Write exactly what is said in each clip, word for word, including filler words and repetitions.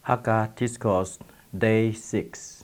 Hakka Discourse Day six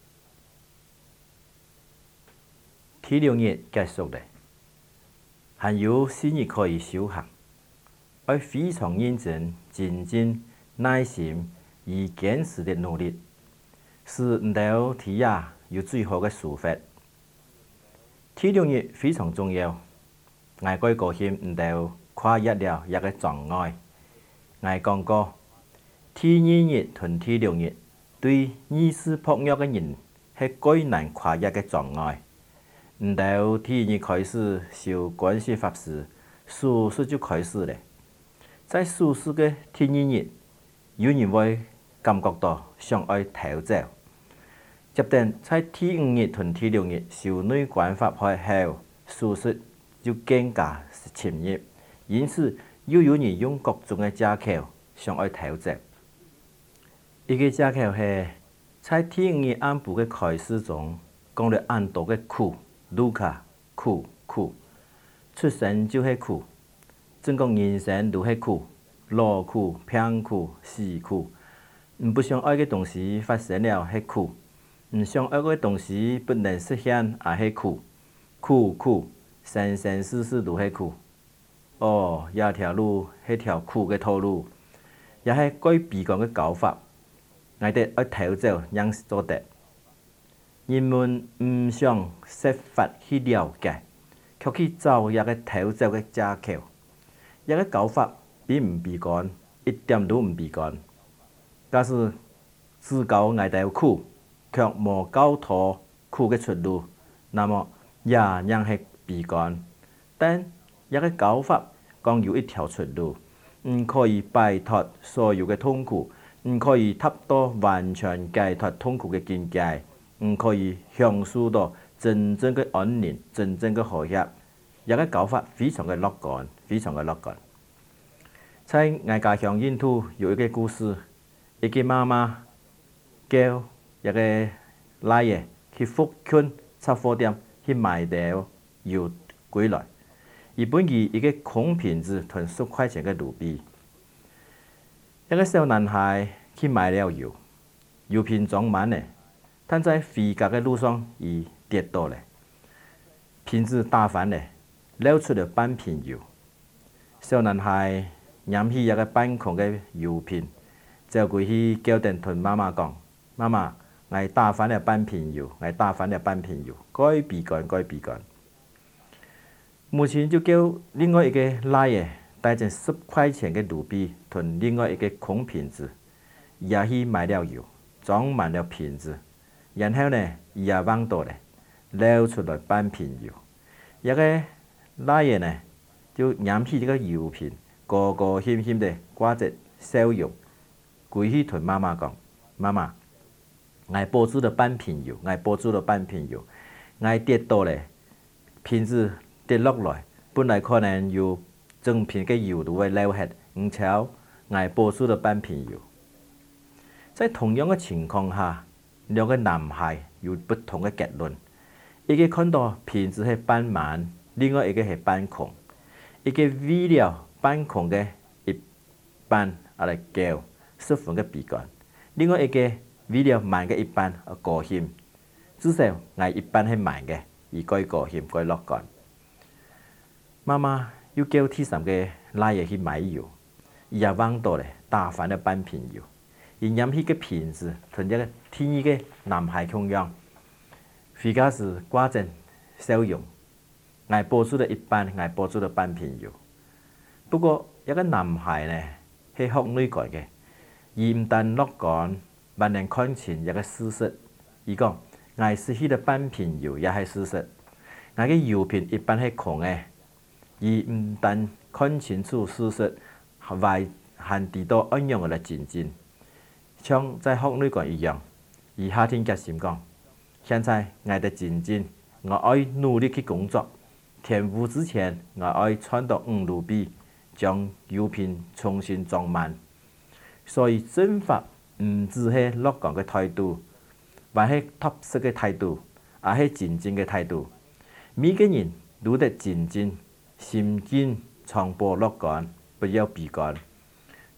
第六日結束了，還有四日可以修行，要非常認真、精進、耐心而堅持的努力，使唔到天也有最好嘅抒發。第六日非常重要，我該高興唔到跨越了一個障礙。我講過，第二日同第六日對意識薄弱嘅人係最難跨越嘅障礙。唔到第二日開始修觀世法師，數事就開始了。在數事嘅第二日，有人會感覺到想要逃走。接等在第五日同第六日修內觀法開後，數事就更加深入，因此又有人用各種嘅藉口想要逃走。一個藉口係在第五日暗部嘅開始中講了很多嘅苦。盧卡苦苦，出生就係苦，整個人生都係苦，老苦、病苦、死苦。唔不想愛嘅東西發生了係苦，唔想愛嘅東西不能實現也係苦，苦苦，生生世世都係苦。哦，一條路係條苦嘅道路，也係該悲觀嘅搞法，我哋要逃走，讓做得。人們唔想設法去了解，卻去找一個逃走嘅藉口。一個搞法並唔悲觀，一點都唔悲觀。假使自覺捱到苦，卻無搞脫苦嘅出路，那麼也仍係悲觀。但一個搞法講有一條出路，唔可以擺脫所有嘅痛苦，唔可以達到完全解脫痛苦嘅境界。唔可以享受到真正嘅安寧、真正嘅和諧。一個搞法非常嘅樂觀，非常嘅樂觀。在我家鄉印度有一個故事，一個媽媽叫一個奶爺去福建雜貨店去買到油歸來，而本佢一個空瓶子同十塊錢嘅盧比。一個小男孩去買了油，油瓶裝滿了。但在回家嘅路上，已跌倒了，瓶子打翻了，漏出了半瓶油。小男孩攬起一個半空嘅油瓶，走過去叫定同媽媽講：媽媽，我打翻了半瓶油，我打翻了半瓶油，該悲觀，該悲觀。母親就叫另外一個奶爺帶着十塊錢嘅盧比同另外一個空瓶子，也去買了油，裝滿了瓶子。然後呢，也忘到了，漏出來半瓶油。一個奶爺呢，就攬起這個油瓶，高高興興地掛着笑容，歸去同媽媽講：媽媽，我保住了半瓶油，我保住了半瓶油，我跌倒了，瓶子跌落來，本來可能有整瓶嘅油都會漏hết，唔巧我保住了半瓶油。在同樣嘅情況下，兩個男孩有不同嘅結論，一個看到瓶子係半滿，另外一個係半空。一個為了半空嘅一半而嚟叫十分嘅悲觀，另外一個為了滿嘅一半而高興。至少我一半係滿嘅，而該高興該樂觀。媽媽又叫第三個奶爺去買油，也忘到了打翻了半瓶油。而飲起個瓶子同一個第二個男孩同樣，回家時掛着笑容，我保住了一半，我保住了半瓶油。不過一個男孩呢係學內觀嘅，而唔但樂觀，還能看清一個事實。而講我失去了半瓶油也係事實，我嘅油瓶一半係空嘅，而唔但看清楚事實，還還知道怎樣嚟前進。像在學內觀一樣，而夏天決心講：現在我哋前進，我要努力去工作。天黑之前，我要賺到五盧比，將油瓶重新裝滿。所以正法唔只係樂觀嘅態度，還係踏實嘅態度，也係前進嘅態度。每個人都得前進，心境常保樂觀，不要悲觀。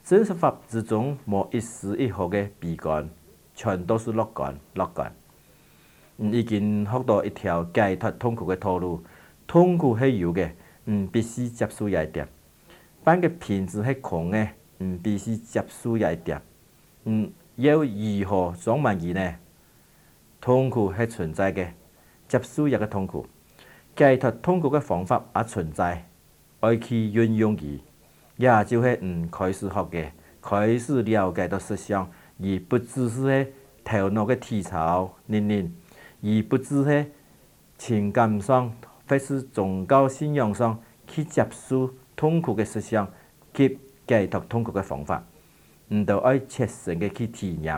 真实法之中无一丝一毫嘅悲观，全都是乐观，乐观。嗯，已经学到一条解脱痛苦嘅道路，痛苦係有嘅，嗯，必須接受一點。但嘅品質係空嘅，嗯，必須接受一點。嗯，要如何裝滿佢呢？痛苦係存在嘅，接受一個痛苦，解脱痛苦嘅方法也存在，愛去運用佢，也就係嗯開始學嘅，開始了解到實相，而不只是係頭腦嘅體操練練。而不只係情感上或是宗教信仰上去接受痛苦嘅實相及解脱痛苦嘅方法，唔到愛切身嘅去體驗。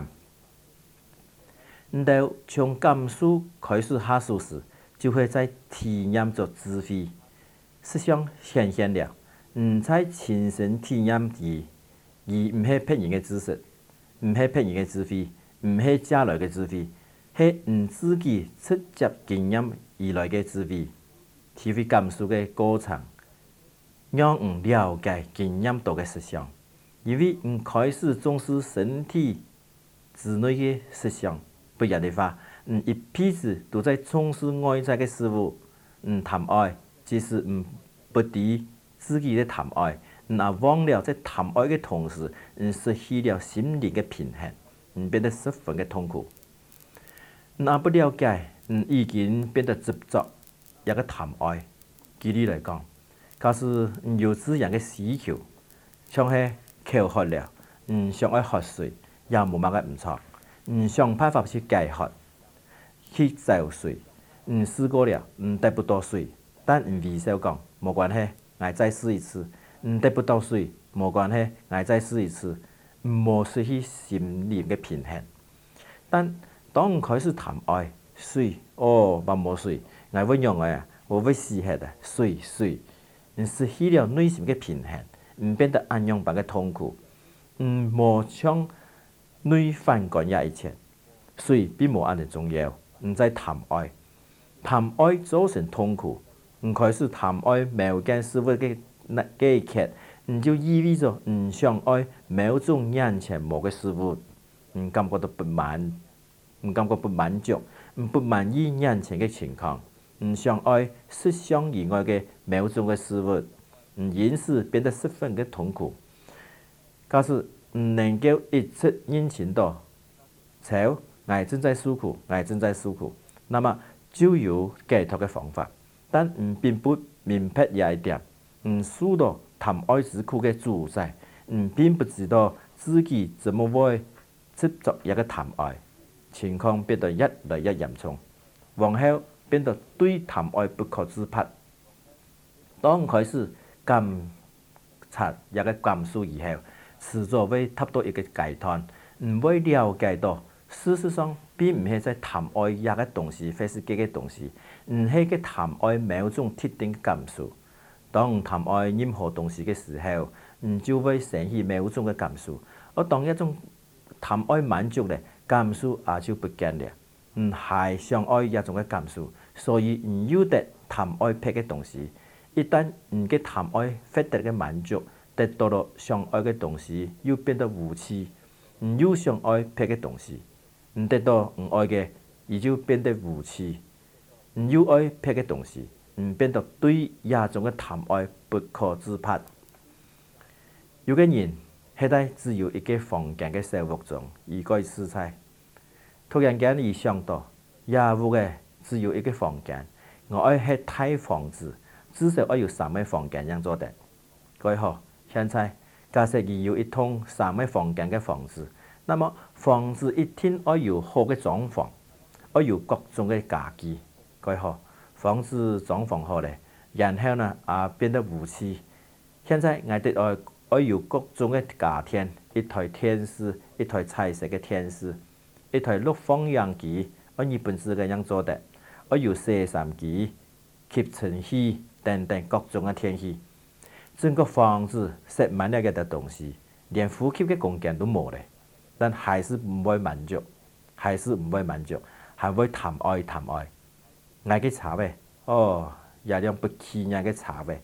唔到從感受開始下手時，就會在體驗着智慧，實相顯現了，唔在親身體驗而而唔係別人嘅知識，唔係別人嘅智慧，唔係假來嘅智慧。係唔自己直接經驗而來嘅智慧，體會感受嘅過程，讓唔了解經驗到嘅實相。因為唔開始重視身體之內嘅實相，不然的話，唔一輩子都在重視外在嘅事物，唔談愛，即使唔不敵自己嘅談愛，唔也忘了在談愛嘅同時，唔失去了心靈嘅平衡，唔變得十分嘅痛苦。那不了解，嗯，已經變得執着一個談愛。舉例來講，假使嗯有自然嘅需求，像係口渴了，嗯，想愛喝水，也冇乜嘅唔錯，嗯，想辦法去解渴，去找水，嗯，試過了，嗯，得不到水，但唔微笑講冇關係，我再試一次，嗯，得不到水冇關係，我再試一次，冇失去心靈嘅平衡，但當開始談愛，水哦，冇冇水，我會用嘅，我會試下嘅，水水，唔失去了內心嘅平衡，唔變得安樣般嘅痛苦，唔冇將內反感也一切，水並冇安尼重要，唔再談愛，談愛造成痛苦，唔開始談愛某件事物嘅那嘅劇，唔就意味着唔想愛某種眼前冇嘅事物，唔感覺到不滿。唔感覺不滿足，唔不滿意眼前嘅情況，唔想愛實相以外嘅某種嘅事物，唔因此變得十分嘅痛苦。假使唔能夠一直認清到，瞧，我正在受苦，我正在受苦，那麼就有解脫嘅方法。但唔並不明白也一點，唔受到談愛之苦嘅主宰，唔並不知道自己怎麼會執着一個談愛。情況變得越來越嚴重，往後變得對談愛不可自拔。當開始觀察一個感受以後，遲早會達到一個階段，唔會了解到事實上並唔係在談愛一個東西，或是幾個東西，唔係嘅談愛某種特定感受。當談愛任何東西嘅時候，唔就會生起某種嘅感受，而當一種談愛滿足咧。感受也就不見了，唔係想愛一種嘅感受，所以唔要得談愛別嘅東西。一旦唔嘅談愛獲得嘅滿足，得到了想愛嘅東西，又變得無趣。唔要想愛別嘅東西，唔得到唔愛嘅，而就變得無趣。唔要愛別嘅東西，唔變得對一種嘅談愛不可自拔。有個人喺在只有一個房間嘅生活中，一個食材。突然間，伊想到，也有嘅只有一個房間，我愛喺大房子，至少要有三個房間樣做得。佢好，現在假設伊有一棟三個房間嘅房子，那麼房子一定要有好嘅裝潢，要有各種嘅家具。佢好，房子裝潢好咧，然後呢啊變得無趣。現在我哋愛要有各種嘅家電，一台電視，一台彩色嘅電視。一台錄放樣機，按日本字嘅樣做得，要有攝像機、吸塵器等等各種嘅電器。整個房子塞滿了嘅東西，連呼吸嘅空間都冇咧。但還是唔會滿足，還是唔會滿足，還會談愛談愛。嗌嘅茶味，哦，也樣不起眼嘅茶味，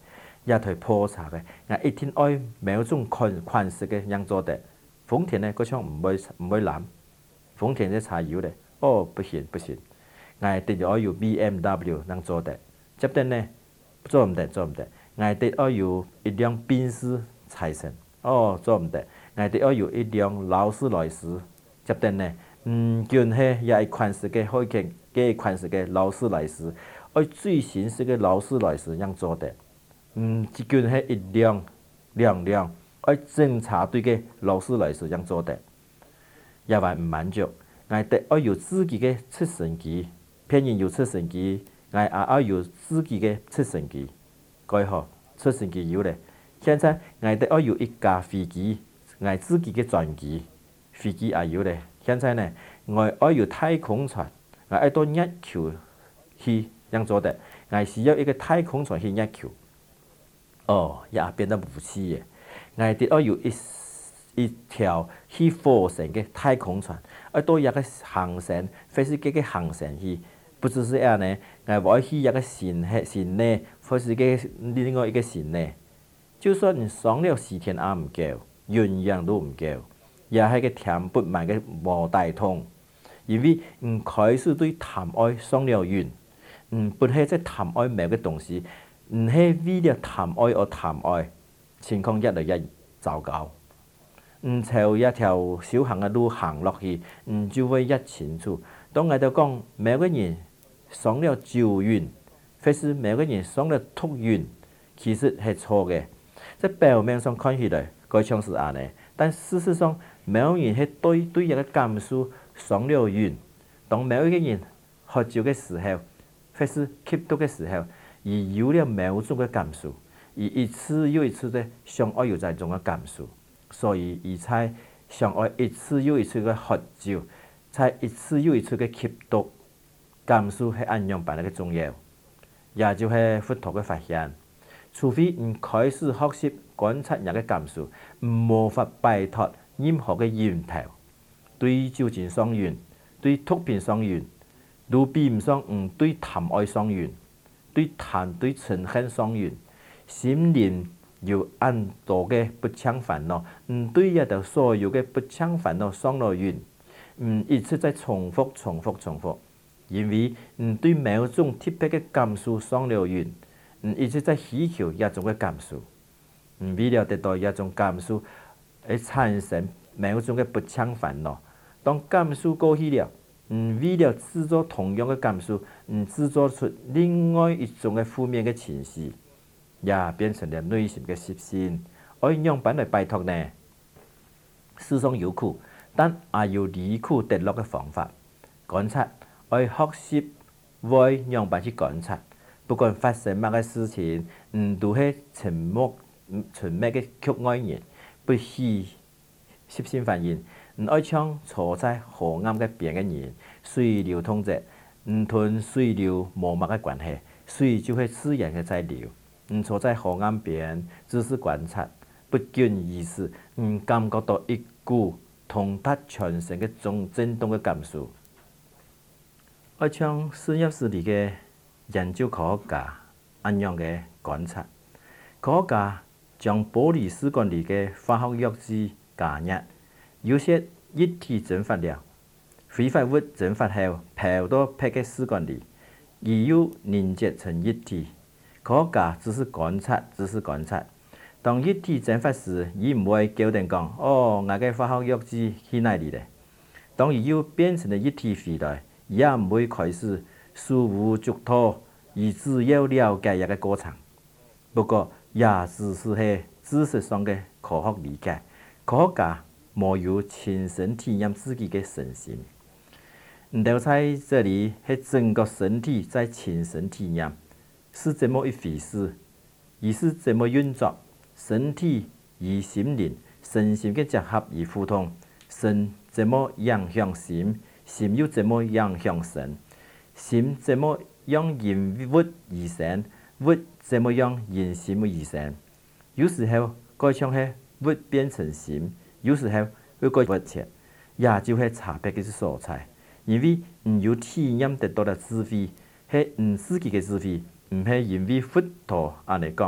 也台普查嘅，我一定愛某種款款式嘅樣做得。豐田呢，嗰種唔會唔會藍，豐田嘅柴油咧，哦不行不行，我一定要有 B M W 能做得，接得呢做唔得做唔得，我一定要有一輛賓士財神，哦做唔得，我一定要有一輛勞斯萊斯，接得呢，嗯，叫係也係款式嘅可以嘅嘅款式嘅勞斯萊斯，愛最新式嘅勞斯萊斯樣做得。嗯，即叫係一輛兩輛，愛偵察隊嘅勞斯萊斯樣做得，也還唔滿足，我得愛有自己嘅直升機，偏人有直升機，我也愛有自己嘅直升機，該好直升機有咧。現在我得愛有一架飛機，我自己嘅專機，飛機也有咧。現在呢，我愛有太空船，我愛到月球去樣做得，我需要一個太空船去月球。哦，也變得無趣嘅。我哋要有一一條去火星嘅太空船，要到一個航線，飛機嘅航線去，不只是咁呢，我要去一個新嘅新呢，或是個另外一個新呢。就算上了四天也唔夠，樣樣都唔夠，也係個填不滿嘅無大通。因為唔開始對談愛上了癮，唔不係在談愛某個東西。唔係為了談愛而談愛，情況越來越糟糕。唔朝一條小行嘅路行落去，唔就會越清楚。當我哋講每個人上了酒癮，或是每個人上了毒癮，其實係錯嘅。在表面上看起來，該像是咁樣，但事實上，每個人係對對一個感受上了癮。當每一個人喝酒嘅時候，或是吸毒嘅時候，而有了某種嘅感受，而一次又一次的想愛有這種嘅感受，所以而才想愛一次又一次嘅喝酒，才一次又一次嘅吸毒，感受係咁樣辦嘅重要，也就係佛陀嘅發現。除非唔開始學習觀察人嘅感受，唔無法擺脫任何嘅源頭，對酒精上癮，對毒品上癮，都比唔上唔對談愛上癮。對談對嗔恨上癮，心靈有很多嘅不暢煩惱，唔對一條所有嘅不暢煩惱上了癮，唔一直在重複重複重複，因為唔對某種特別嘅感受上了癮，唔一直在祈求一種嘅感受，唔為了得到一種感受而產生某種嘅不暢煩惱，當感受過去了。唔為了製作同樣嘅感受，唔製作出另外一種嘅負面嘅情緒，也變成了內心嘅習性。愛樣辦來擺脫呢？世上有苦，但也有離苦得樂嘅方法。觀察，愛學習為樣辦去觀察，不管發生乜嘅事情，唔都係沉默、沉默嘅局外人，不需習性反應。唔愛唱坐在河岸嘅邊嘅人，水流通着，唔同水流冇乜嘅關係，水就係自然嘅在流。唔坐在河岸邊，只是觀察，不經意識，唔感覺到一股通達全身嘅種震動嘅感受。愛唱實驗室裏嘅研究科學家咁樣嘅觀察，科學家將玻璃試管裏嘅化學藥劑加熱。有些液體蒸發了，揮發物蒸發後跑到別個試管裏，而又凝結成液體。科學家只是觀察，只是觀察。當液體蒸發時，伊唔會叫人講：哦，我嘅化學藥劑去哪裡咧？當伊又變成了液體回來，也唔會開始手舞足蹈，而只要了解一個過程。不過，也只是係知識上嘅科學理解。科學家沒有親身體驗自己嘅身心，唔到在這裡係整個身體在親身體驗，是這麼一回事，而是這麼運作。身體與心靈、身心嘅結合與互通，身這麼影響心，心又這麼影響身，心這麼樣因物而生，物這麼樣因心而生。有時候該像係物變成心。有時候會改不切，也就係差別嘅所在。因為唔有體驗得到嘅智慧，係唔自己嘅智慧，唔係因為佛陀安尼講，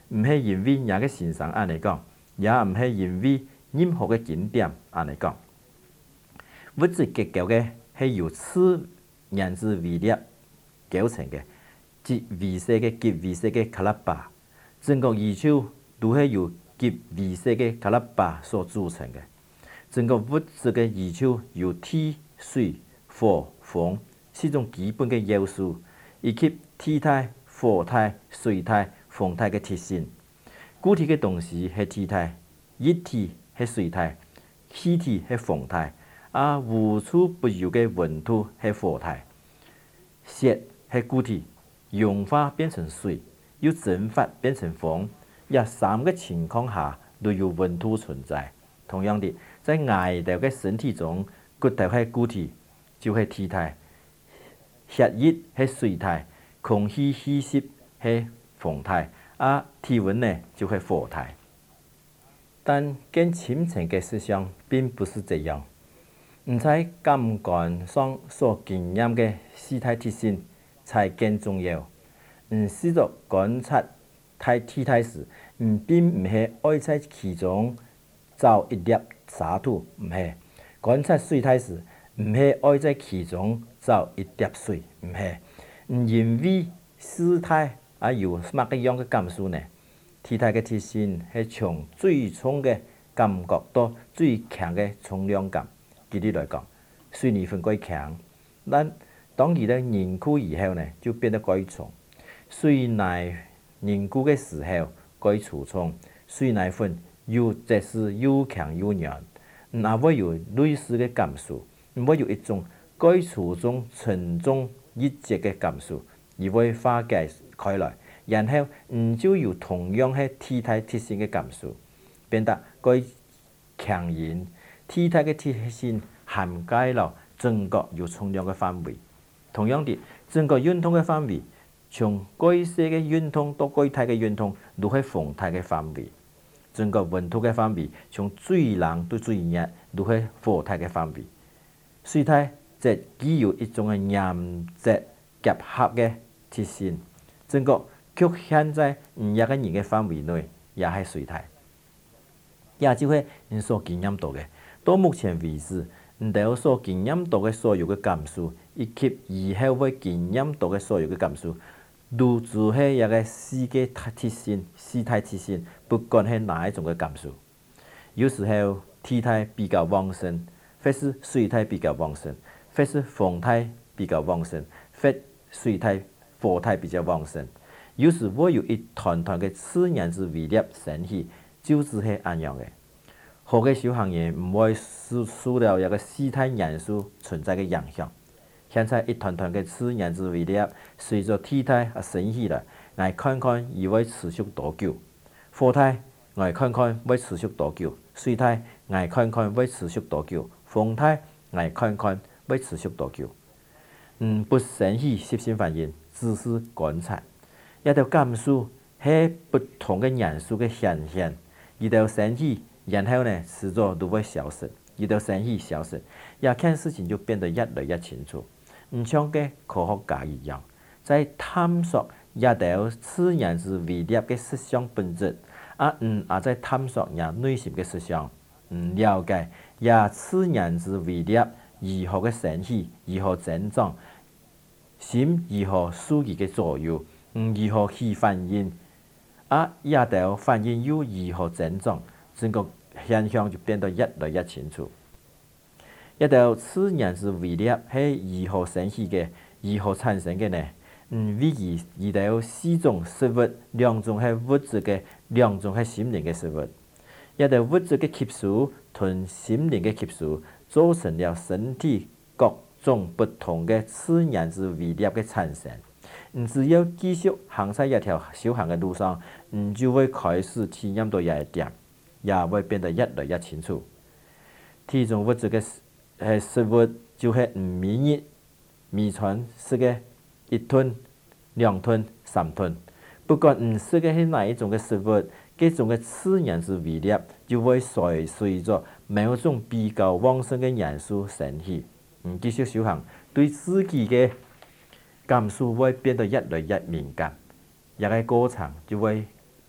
毋是因为哪个欣赏安尼讲，也毋是因为任何嘅景点安尼讲。物质结构嘅係由次原子微粒构成嘅，即微细嘅极微细嘅卡拉巴。整个宇宙都係由极微细嘅卡拉巴所组成嘅。整个物质嘅宇宙由铁、水、火、风四种基本嘅要素，以及铁态、火态、水态、风态嘅特性。固体嘅东西係铁态，液体係水态，气体係风态，啊无处不有嘅温度係火态。雪係固体，融化变成水，又蒸发变成风，也三个情况下都有温度存在。同样的，在外头嘅身体中，骨头係固体，就係铁态；血液係水態，空氣稀釋係風態，啊體温呢就係火態。但更深層嘅思想並不是這樣，唔在感官上所經驗嘅事態特性才更重要。唔試着觀察太鐵態時，唔並唔係愛在其中找一粒沙土，唔係觀察水態時，唔係愛在其中找一滴水，唔係。唔因為事態啊有乜嘅樣嘅感受呢？鐵態嘅特性係從最重嘅感覺到最強嘅重量感。舉例來講，水泥粉過強，但當佢咧凝固以後呢，就變得過重。水泥凝固嘅時候過粗重，水泥粉又即是又強又軟，那會有類似嘅感受，唔會有一種過粗重、沉重、一直嘅感受，而會化解開來，然後唔就有同樣係鐵態特性嘅感受，變得過強硬。鐵態嘅特性涵蓋了整個有重量嘅範圍。同樣的，整個運動嘅範圍，從過細嘅運動到過大嘅運動，都係風態嘅範圍。整個溫度嘅範圍，從最冷到最熱，都係火態嘅範圍。水態則具有一種嘅岩質結合嘅特性，整個局限在唔一個人嘅範圍內，也係水態。也就係你所經驗到嘅，到目前為止，你哋所經驗到嘅所有嘅感受，以及以後會經驗到嘅所有嘅感受，都只係一個四個特性、四態特性，不管係哪一種嘅感受。有時候鐵態比較旺盛，或是水態比較旺盛，或是風態比較旺盛，或水態、火態比較旺盛。有時會有一團團嘅次原子微粒升起，就是係咁樣嘅。好嘅小行業唔會受受了一個四態元素存在嘅影響。現在一團團嘅次原子微粒隨着鐵態而升起來，我看看伊會持續多久？火態我看看會持續多久？水態我看看會持續多久？風態我看看會持續多久？嗯，不升起攝性反應，只是觀察。一條感受係不同嘅元素嘅顯現，一條升起，然後呢遲早都會消失，一條升起消失，也看事情就變得越來越清楚。唔像嘅科學家一樣，在探索一條次原子微粒嘅實相本質，啊嗯也在探索人內心嘅實相，嗯了解一次原子微粒如何嘅升起，如何增長，心如何受佢嘅左右。嗯，如何去反應？啊，一條反應又如何增長？整個現象就變得越來越清楚。一條次原子微粒係如何升起嘅？如何產生嘅呢？嗯，為而一條四種事物，兩種係物質嘅，兩種係心靈嘅事物。一條物質嘅吸收同心靈嘅吸收，造成了身體各種不同嘅次原子微粒嘅產生。你只要繼續行在一條修行嘅路上，你就會開始體驗到一點，也會變得越來越清楚。體種物質嘅係事物就係唔免疫、微傳式嘅一噸、兩噸、三噸。不管唔識嘅係哪一種嘅事物，嗰種嘅次原子微粒就會隨隨着某種比較旺盛嘅元素升起。唔繼續修行，對自己嘅感受會變得越來越敏感，一個過程就會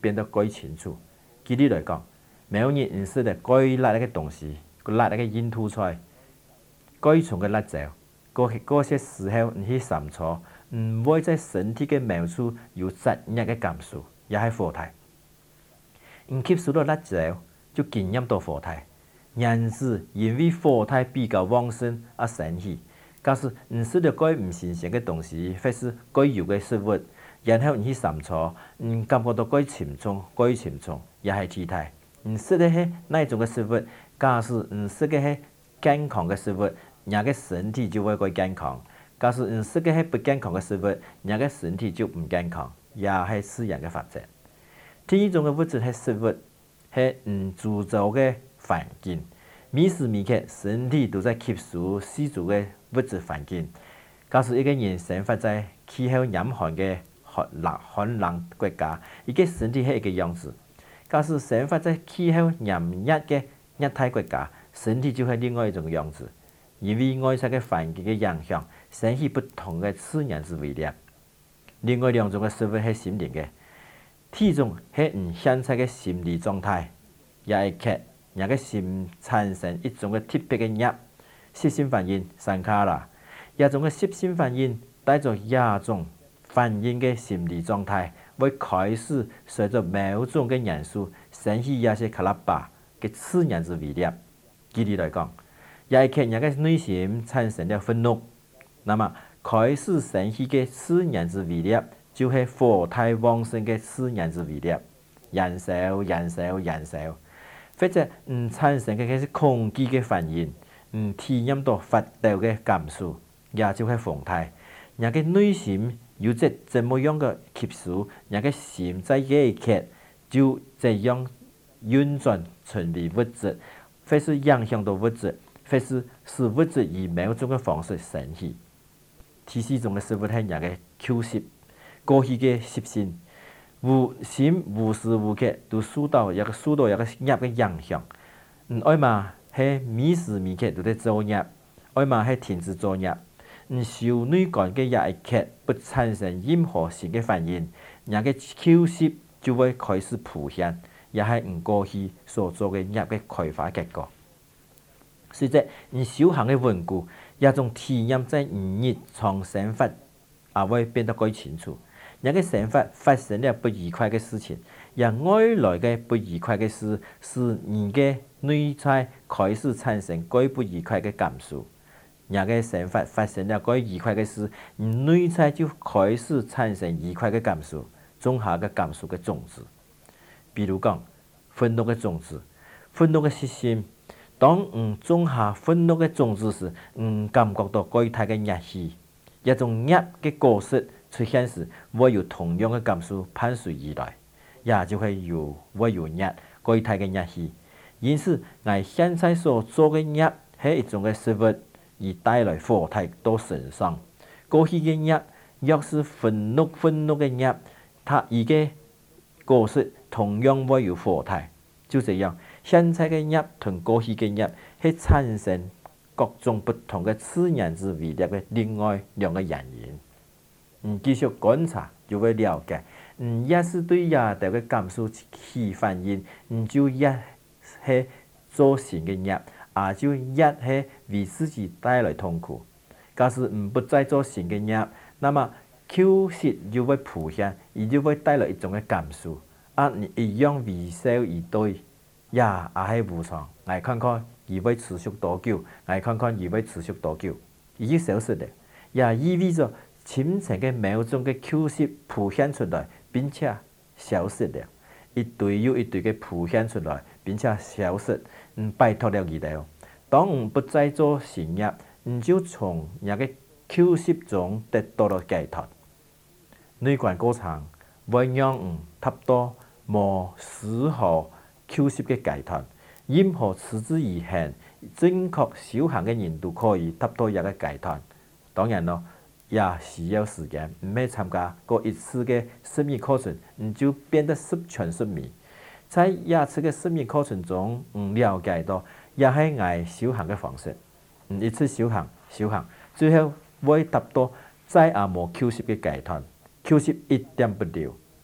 变得改清楚。举例来讲，每个人唔识得该辣那个东西，佮辣那个印吐出来，该从个辣椒，嗰嗰些时候唔去删除，唔会在身体嘅描述有杂热嘅感受，也系火态。唔吸收到辣椒，就经验到火态。因此，因为火态比较旺盛而生气。假使唔识得该唔新鲜嘅东西，或是该油嘅食物，然后唔去删除，唔感觉到该沉重、该沉重，也系体态。唔识得系哪种嘅食物，假使唔识嘅系健康嘅食物，人嘅身体就会该健康；假使唔识嘅系不健康嘅食物，人嘅身体就唔健康，也系自然嘅发展。第二种嘅物质系食物，系唔铸造嘅环境，每时每刻身体都在吸收四周嘅物质环境。假使一个人生活在气候严寒嘅寒冷寒冷国家，伊嘅身体系一个样子；假使生活在气候炎热嘅热带国家，身体就系另外一种样子。因为外在嘅环境嘅影响，生起不同嘅自然之威力。另外两种嘅食物系心灵嘅，第一种系唔现在嘅心理状态，也会给人嘅心产生一种嘅特别嘅热，摄心反应散卡啦。一种嘅摄心反应带着一种反应嘅心理状态，会开始随着某种嘅元素，生起一些卡拉巴嘅自然之威力。举例来讲，也会给人嘅内心产生了愤怒，那么开始生起嘅自然之威力，就是火态旺盛嘅自然之威力，燃烧、燃烧、燃烧，或者唔产生嘅係恐惧嘅反應，唔體驗到發抖嘅感受，也就係風態。人嘅內心有隻怎麼樣嘅吸收，人嘅心在呢一刻就這樣運轉處理物質，或是影響到物質，或是使物質以某種嘅方式生起。第四種嘅食物係人嘅口習，過去嘅習性。無心無時無刻都受到一個受到一個業嘅影響，嗯，愛嘛係每時每刻都在做業，愛嘛係停止做業，嗯，受內感嘅一刻不產生任何新嘅反應，人嘅口習就會開始浮現，也係唔過去所做嘅業嘅開發結果。隨着嗯修行嘅穩固，一種體驗在日常生活也會變得更清楚。人嘅生活發生了不愉快嘅事情，而外來嘅不愉快嘅事，使人嘅內在開始產生該不愉快嘅感受。人嘅生活發生了該愉快嘅事，人內在就開始產生愉快嘅感受，種下嘅感受嘅種子。比如講，憤怒嘅種子，憤怒嘅習性，當唔種下憤怒嘅種子時，唔感覺到該大嘅熱氣，一種熱嘅果實出現時，會有同樣嘅感受伴隨而來，也就係有會有熱具體嘅熱氣。因此，我現在所做嘅熱係一種嘅食物，而帶來火態到身上。過去嘅熱若是憤怒憤怒嘅熱，它而嘅果實同樣會有火態。就這樣，現在嘅熱同過去嘅熱係產生各種不同嘅自然之威力嘅另外兩個原因。嗯，繼續觀察就會了解，嗯，也是對亞頭嘅感受起反應，嗯，就一係造成嘅業，也就一係為自己帶來痛苦。假使唔不再做新嘅業，那麼口舌就會浮現，而就會帶來一種嘅感受，啊，一樣微笑而對，也也係無常。我看看而會持續多久？我看看而會持續多久？已經消失了，也意味着深層嘅某種嘅口舌浮現出來，並且消失了，一堆又一堆嘅浮現出來，並且消失，嗯，擺脫了佢哋。當唔不再做新業，唔就從人嘅口舌中得到了解脫。內觀過程會讓唔達到無絲毫口舌嘅解脫，任何持之以恆、正確修行嘅人都可以達到一個解脫。當然咯。也需要時間，唔係參加過一次嘅生命課程，你就變得十全十美。在一次嘅生命課程中，唔了解到，也係我修行嘅方式。嗯，一次修行，修行，最後會達到再也無口舌嘅解脫，口舌一點不留，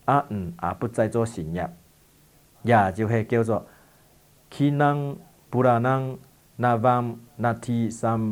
啊嗯也不再做新业，也就是叫做 Kinang Puranang Navam Nati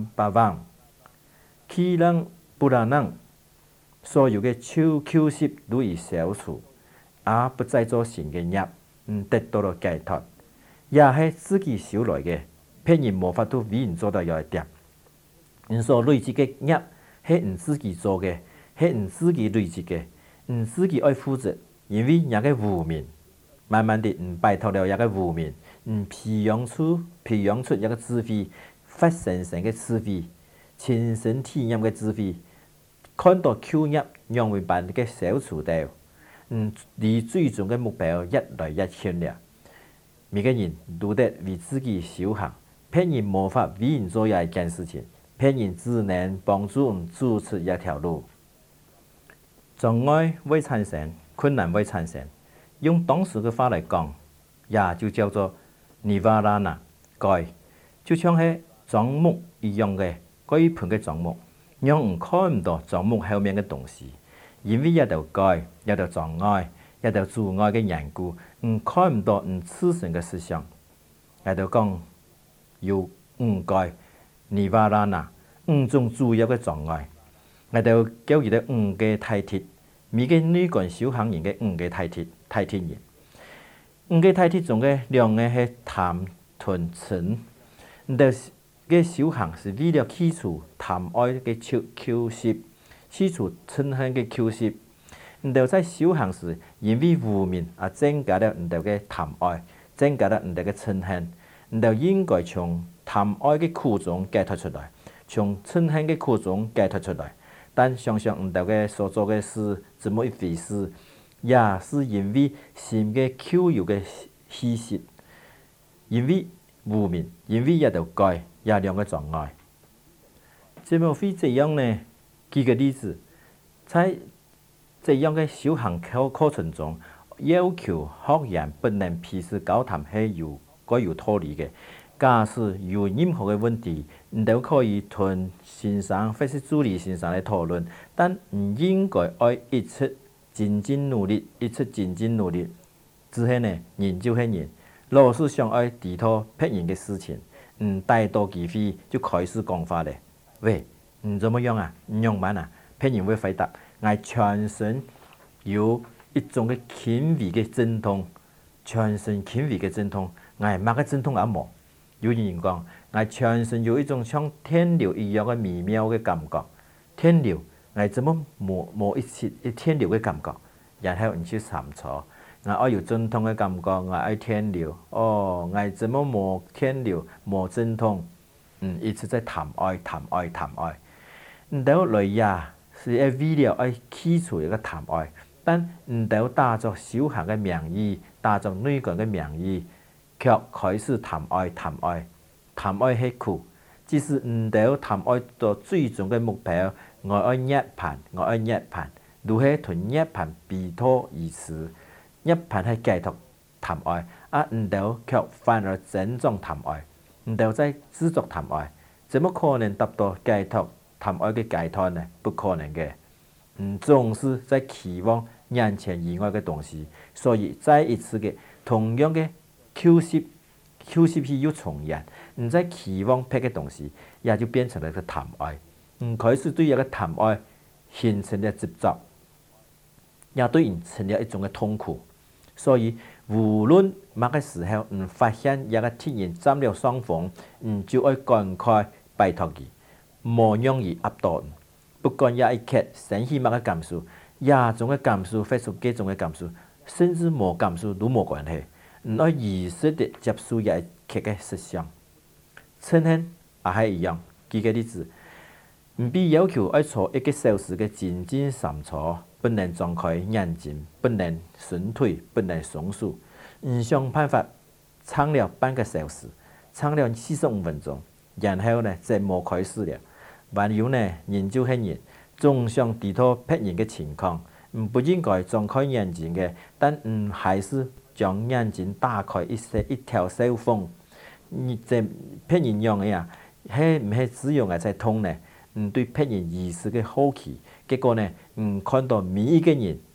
Sampavang。Kinang Puranang 所有嘅手口習都已消除，也不再做新嘅業，嗯，得到了解脱，也係自己修來嘅，別人無法度為人做到有一點。你所累積嘅業係你自己做嘅，係你自己累積嘅，你自己愛負責，因為一個污名，慢慢地你擺脫了一個污名，你培養出培養出一個智慧，發生成嘅智慧，親身體驗嘅智慧。看到口業讓會把嘅消除掉，嗯，離最終嘅目標越來越近了。每個人都得為自己修行，別人無法為人做一件事情，別人只能幫助你走出一條路。障礙會產生，困難會產生，用當時嘅話來講，也就叫做尼瓦拉那改，就像係障目一樣嘅改盤嘅障目。讓唔看唔到障目後面嘅東西，因為一條街、一條障礙、一條阻礙嘅緣故，唔看唔到唔自身嘅思想。一條講有五界尼瓦拉那五種主要嘅障礙，一條叫佢哋五個體鐵，每個女幹修行人嘅五個體鐵體鐵人。五個體鐵中嘅兩個係貪、嗔、痴，嘅修行是為了去除貪愛嘅口習，去除嗔恨嘅口習。唔就在修行時，因為污名而增加了唔就嘅貪愛，增加了唔就嘅嗔恨。唔就應該從貪愛嘅苦中解脫出來，從嗔恨嘅苦中解脫出來。但想想唔就嘅所做嘅事，怎麼一回事？也是因為心嘅口有嘅虛實，因為污名，因為一條界。也兩個障礙，怎麼會這樣呢？舉個例子，在這樣嘅修行課課程中，要求學員不能彼此交談係有該有道理嘅。假使有任何嘅問題，你都可以同先生或是助理先生嚟討論，但唔應該愛一直精進努力，一直精進努力。只係呢，人就係人，老是想愛低頭別人嘅事情。嗯，帶到機會就開始講話咧。喂，你怎麼樣啊？你用乜啊？別人會回答，我全身有一種嘅輕微嘅陣痛，全身輕微嘅陣痛，我乜嘅陣痛也冇。有人講，我全身有一種像電流一樣嘅微妙嘅感覺。電流，我怎麼冇冇一次一電流嘅感覺？然後你去參錯。我愛有陣痛嘅感覺，我愛天流。哦，我怎麼冇天流冇陣痛？嗯，一直在談愛談愛談愛。唔到來呀，是一為了愛去除一個談愛，但唔到打着修行嘅名義，打着內觀嘅名義，卻開始談愛談愛。談愛係苦，只是唔到談愛到最終嘅目標，我愛涅槃，我愛涅槃，如係同涅槃比托而辭。一盤係解脫談愛，啊唔到卻反而增長談愛，唔到在製作談愛，怎麼可能達到解脫談愛嘅解脫呢？不可能嘅，嗯，總是在期望眼前以外嘅東西，所以再一次嘅同樣嘅口習，口習係要重現，唔再期望別嘅東西，也就變成了一個談愛，唔開始對一個談愛形成了執着，也對人成了一種嘅痛苦。所以無論乜個時候，唔發現一個天然佔了上風，唔就愛趕快拜託佢，冇讓佢壓倒。不管一刻生起乜個感受，一種嘅感受或者幾種嘅感受，甚至冇感受都冇關係。唔愛意識地接受一刻嘅實相。嗔恨也係一樣。舉個例子，唔必要求愛坐一個小時嘅靜靜禪坐。不能張開眼睛，不能伸腿，不能鬆手。唔想辦法撐了半個小時，撐了四十五分鐘，然後呢就冇開始了。還有呢，人就係人，總想低頭別人嘅情況，唔不應該張開眼睛嘅，但唔還是將眼睛打開一些一條小縫。你這別人用嘅呀，係唔係只有我在痛呢？唔對別人意思嘅好奇。結果呢，嗯，看到每一個人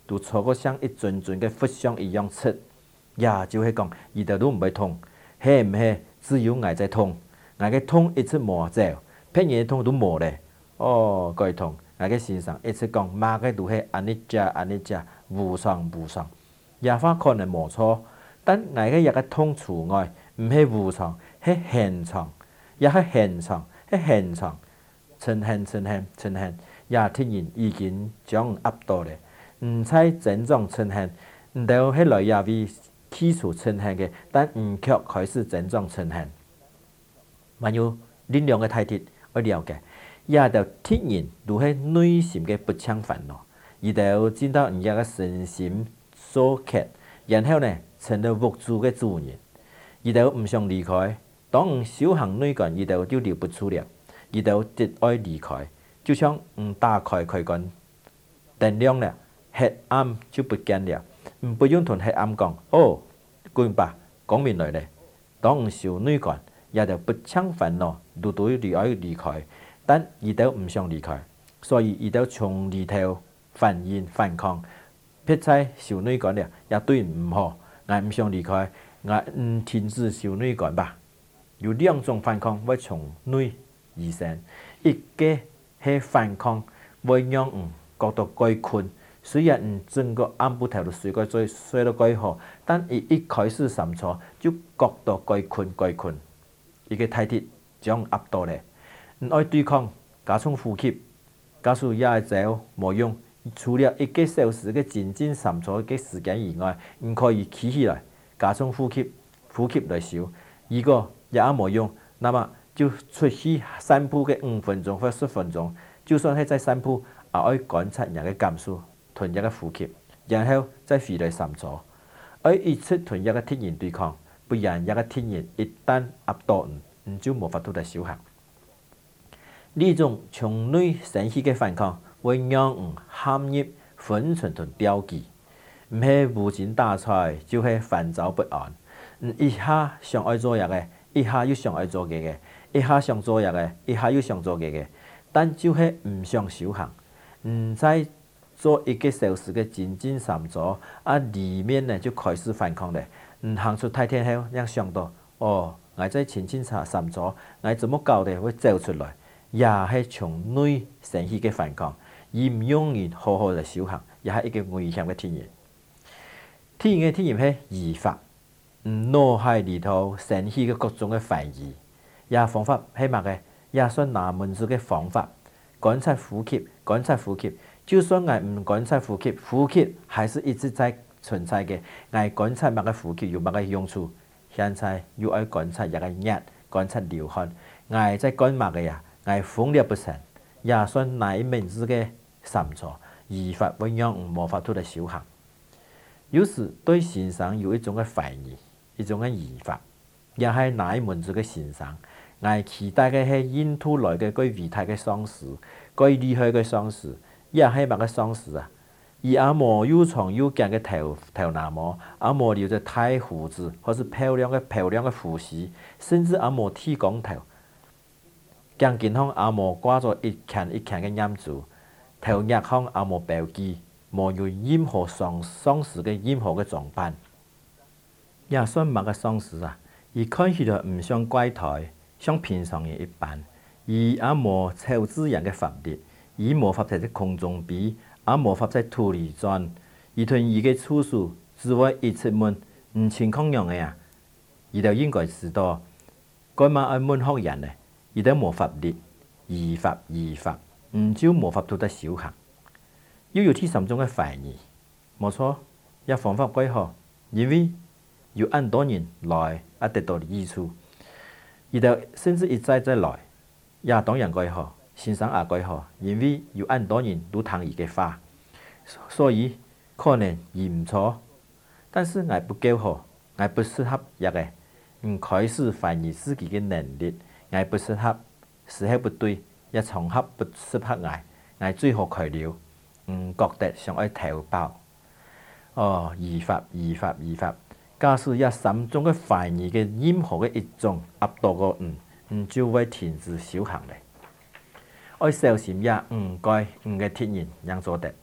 都错过像一尊尊嘅佛像一樣出，也就是講，伊哋都唔會痛，係唔係？只有我在痛，我嘅痛一直冇走，別人嘅痛都冇咧。哦，佢痛，我嘅先生一直講，馬嘅都係安尼只安尼只，無常無常，也話可能冇錯，但我嘅一個痛除外，唔係無常，係現常，也係現常，係現常，呈現呈現呈現，也天然已經將壓到咧。唔使症狀呈現，唔到迄來也為基礎呈現嘅，但唔卻開始症狀呈現。還有力量嘅體貼，我了解，也就天然都係內心嘅不暢煩惱，而就見到人家嘅身心所缺，然後呢成了無助嘅主人，而就唔想離開。當修行內觀，而就就留不住了，而就直愛離開，就像唔打開開關，燈亮了。黑暗就不見了，唔不用同黑暗講，哦，觀吧，講明來咧。當修內觀，也就不搶煩惱，都都要離開，但伊都唔想離開，所以伊都從裏頭反應反抗，撇在修內觀了，也對唔好，我唔想離開，我唔停止修內觀吧。有兩種反抗會從內而生，一個係反抗會讓人覺得該困。雖然唔整個暗部頭都睡個最睡得該好，但伊一開始審錯就覺得該困該困，伊個體貼將壓到咧。唔愛對抗，加重呼吸，假使也係走冇用，除了一個小時嘅靜靜審錯嘅時間以外，唔可以企起來，加重呼吸，呼吸來修。如果也冇用，那麼就出去散步嘅五分鐘或十分鐘，就算係在散步，也愛觀察人嘅感受。同一個呼吸，然後再回來審錯，而一切同一個天然對抗，不然一個天然一旦壓到唔，唔就無法度嚟修行。呢種從內生起嘅反抗，會讓人陷入昏沉同掉記，唔係無精打采，就係煩躁不安。一下想愛做嘢嘅，一下又想愛做嘅嘅，一下想做嘢嘅，一下又想做嘅嘅，但就係唔想修行，唔再做一個小時嘅靜靜禪坐，啊，裡面呢就開始反抗咧。嗯，行出太天後，讓想到，哦，我在靜靜禪禪坐，我怎麼搞的會走出來，也係從內生起嘅反抗，而唔容易好好嘅修行，也係一個危險嘅天然。天然嘅天然係疑法，嗯，腦海裡頭生起嘅各種嘅懷疑，也方法係乜嘅？也算拿門子嘅方法，觀察呼吸，觀察呼吸。就算我唔觀察呼吸，呼吸還是一直在存在嘅。我觀察乜嘅呼吸有乜嘅用處？現在要愛觀察一個熱，觀察流汗。我在幹乜嘅呀？我風力不成，也算乃門子嘅參錯，疑法會讓人無法度嚟修行。有時對先生有一種嘅懷疑，一種嘅疑法，也係乃門子嘅先生。我期待嘅係印度來嘅嗰偉大嘅喪屍，嗰厲害嘅喪屍。也係乜嘅喪屍啊！而阿莫又長又勁嘅頭頭那麼，阿莫留着大鬍子，或是漂亮嘅漂亮嘅鬍鬚，甚至阿莫剃光頭。更健康阿莫掛咗一圈一圈嘅染珠，頭額康阿莫標記，冇有任何喪喪屍嘅任何嘅裝扮。也算乜嘅喪屍啊！而看起來唔像怪胎，像平常人一般，而阿莫超自然嘅法力。以魔法在空中飛，而魔法在土裏轉。而同伊嘅處事，只為一出門，唔情況樣嘅啊！伊就應該知道，該嘛愛門學人咧，伊都魔法力，疑法疑法，唔就魔法度得修行。要有第三種嘅懷疑，冇錯，一方法幾好，因為有咁多人來啊得到益處，伊就甚至一再再來，也當然幾好。先生也幾好，因為有咁多人都聽伊嘅話，所以可能伊唔錯，但是我不夠好，我不適合一個，唔開始懷疑自己嘅能力，我不適合，時候不對，一場合不適合我，我最好開了，唔覺得想愛投保。哦，疑法疑法疑法，假使一心中嘅懷疑嘅任何嘅一種壓到個嗯，唔就會停止修行咧。愛小心也唔該唔嘅天然讓做得，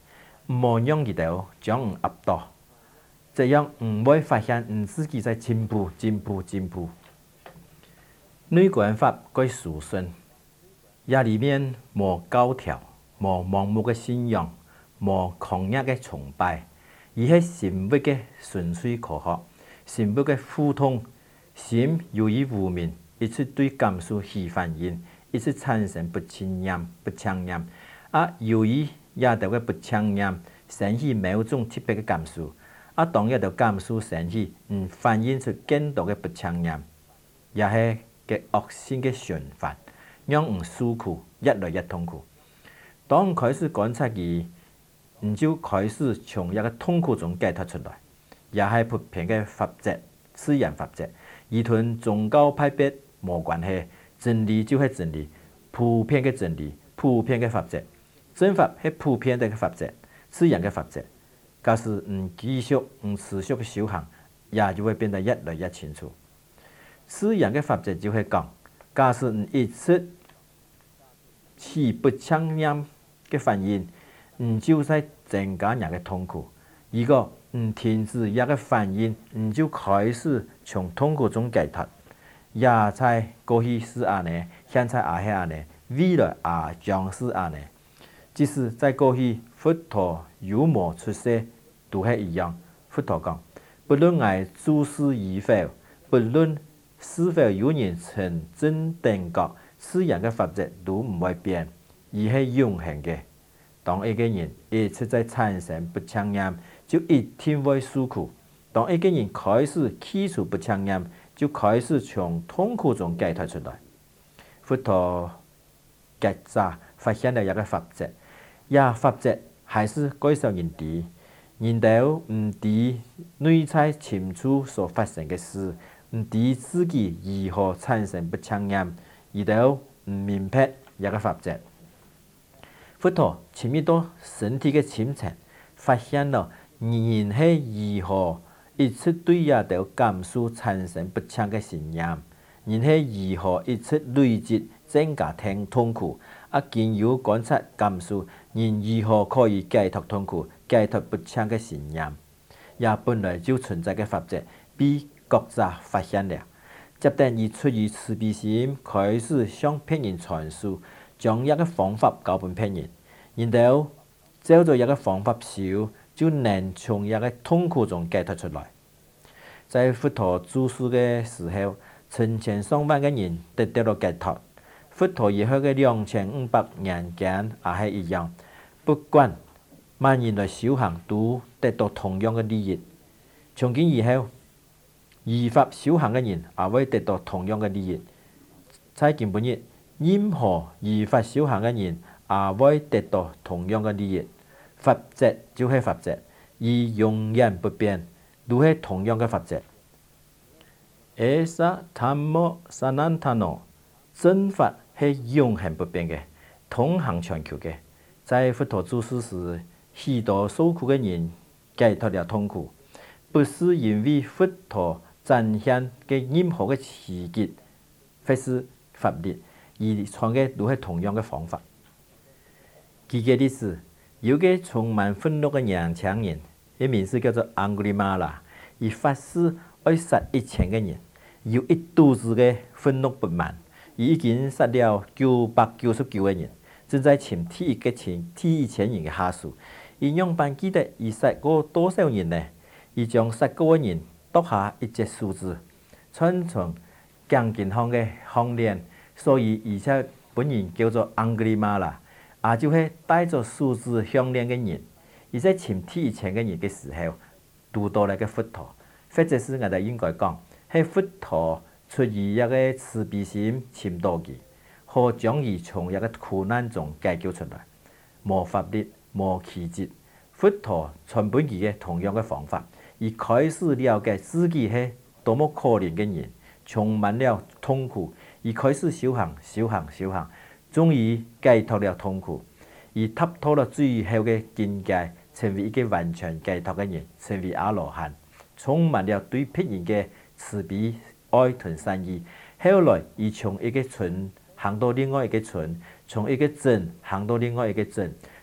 毋好让伊哋將毋壓倒，這樣毋會發現毋自己在進步、進步、進步。內觀法該殊勝，也裡面無教條、無盲目嘅信仰、無狂熱嘅崇拜，而係心物嘅純粹科學，心物嘅互通，心由於無明，一直對感受起反應，一直產生不清念、不強念，啊，由於也度嘅不強念，生起某種特別嘅感受，啊，當一度感受生起，唔反映出更多嘅不強念，也係嘅惡性嘅循環，讓唔受苦，越來越痛苦。當開始觀察佢，唔就開始從一個痛苦中解脫出來，也係普遍嘅法則、自然法則，而同宗教派別無關係。真理就係真理，普遍嘅真理，普遍嘅法則。正法係普遍嘅法則，自然嘅法則。假使唔繼續、唔持續嘅修行，也就會變得越來越清楚。自然嘅法則就係講，假使唔一直起不強念嘅反應，唔就在增加人嘅痛苦；如果唔停止一個反應，唔就開始從痛苦中解脫。也在過去是安尼，現在也係安尼，未來也將是安尼。即使在過去佛陀有冇出世，都係一樣。佛陀講，不論係諸事與否，不論是否有人成正等覺，自然嘅法則都唔會變，而係永恆嘅。當一個人一直在產生不強念，就一定會受苦。當一個人開始去除不強念，就開始從痛苦中解脫出來。佛陀覺察發現了一個法則，也法則還是介紹人哋，人哋唔知內在清楚所發生嘅事，唔知自己如何產生不強念，而都唔明白一個法則。佛陀潛入到身體嘅深層，發現了人係如何一直對也到感受產生不強嘅信念，人係如何一直累積增加聽痛苦，啊，經由觀察感受，人如何可以解脫痛苦、解脫不強嘅信念，也本來就存在嘅法則，被覺察發現了。接着而出於慈悲心，開始向別人傳授，將一個方法教俾別人，然後照咗一個方法修，就能從一個痛苦中解脫出來。在佛陀住世嘅時候，成千上萬嘅人得到了解脫。佛陀以後嘅兩千五百年間也係一樣，不管萬人來修行，都得到同樣嘅利益。從今以後，依法修行嘅人也會得到同樣嘅利益。在今本日，任何依法修行嘅人也會得到同樣嘅利益。法則就係法則，而永遠不變，都係同樣嘅法則。阿薩檀摩薩難他諾，正法係永恆不變嘅，通行全球嘅。在佛陀住世時，許多受苦嘅人解脫了痛苦，不是因為佛陀展現嘅任何嘅奇蹟或是法律，而創嘅都係同樣嘅方法。舉個例子，有個充滿憤怒嘅年輕人，佢名字叫做安古利馬拉，而發誓愛殺一千個人，有一肚子嘅憤怒不滿，而已經殺了九百九十九個人，正在尋第一個千第一千人嘅下數。而樣板記得而殺過多少人呢？而將殺過嘅人讀下一隻數字，串成更健康嘅項鏈，所以而且本人叫做安古利馬拉。也就係帶着數字項鏈嘅人，而在尋第一千個人嘅時候，讀到了個佛陀，或者是我哋應該講，係佛陀出於一個慈悲心尋到佢，可將佢從一個苦難中解救出來，無法律、無奇蹟，佛陀傳俾佢嘅同樣嘅方法，而開始了解自己係多麼可憐嘅人，充滿了痛苦，而開始修行、修行、修行。終於解脫了痛苦，而達到了最後嘅境界，成為一個完全解脫嘅人，成為阿羅漢，充滿了對別人嘅慈悲愛同善意。後來而從一個村行到另外一個村，從一個鎮行到另外一個鎮，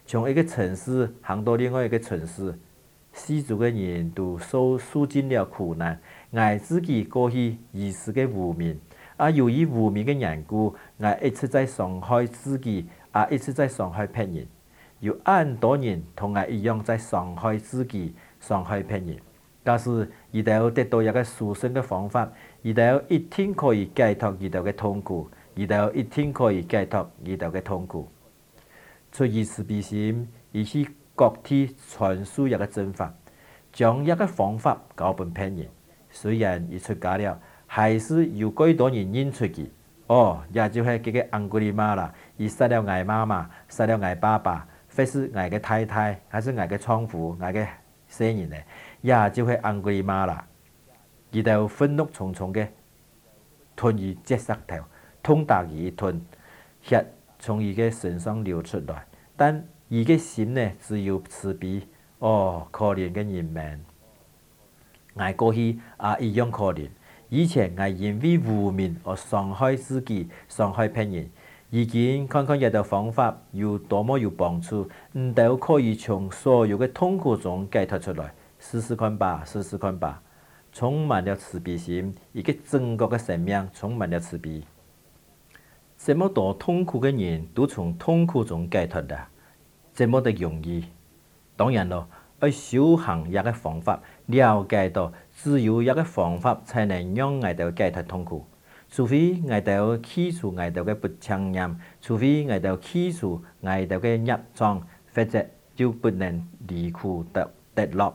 从一个城市行到另外一个城市，四周嘅人都受受尽了苦难，我自己过去遗失嘅污名，啊，由于污名嘅缘故，我一直在伤害自己，啊，一直在伤害别人。有很多人同我一样在伤害自己、伤害别人。假使伊哋得到一個殊勝嘅方法，伊哋一定可以解脱伊哋嘅痛苦，伊哋一定可以解脱伊哋嘅痛苦。出於慈悲心，伊去各地傳輸一個正法，將一個方法教俾別人。雖然伊出家了，還是有幾多人認出佢。哦，也就係嗰個安古利瑪啦，伊殺了我媽媽，殺了我爸爸，或是我嘅太太，還是我嘅丈夫，我嘅生人咧。也就係安古利瑪啦，伊就憤怒重重嘅吞伊隻石頭，痛打伊一吞，血從伊嘅身上流出來。但伊嘅心呢，只有慈悲。哦，可憐嘅人們，我過去也一樣可憐。以前我因為污名而傷害自己，傷害別人。已經看看一道方法有多麼有幫助，唔都可以從所有嘅痛苦中解脫出來。試試看吧，試試看吧，充滿了慈悲心，一個整個嘅生命充滿了慈悲。這麼多痛苦嘅人都從痛苦中解脫的，這麼的容易。當然咯，要修行一個方法，了解到只有一個方法才能讓我哋解脫痛苦。除非我哋去除我哋嘅不強忍，除非我哋去除我哋嘅業障，否則就不能離苦得得樂。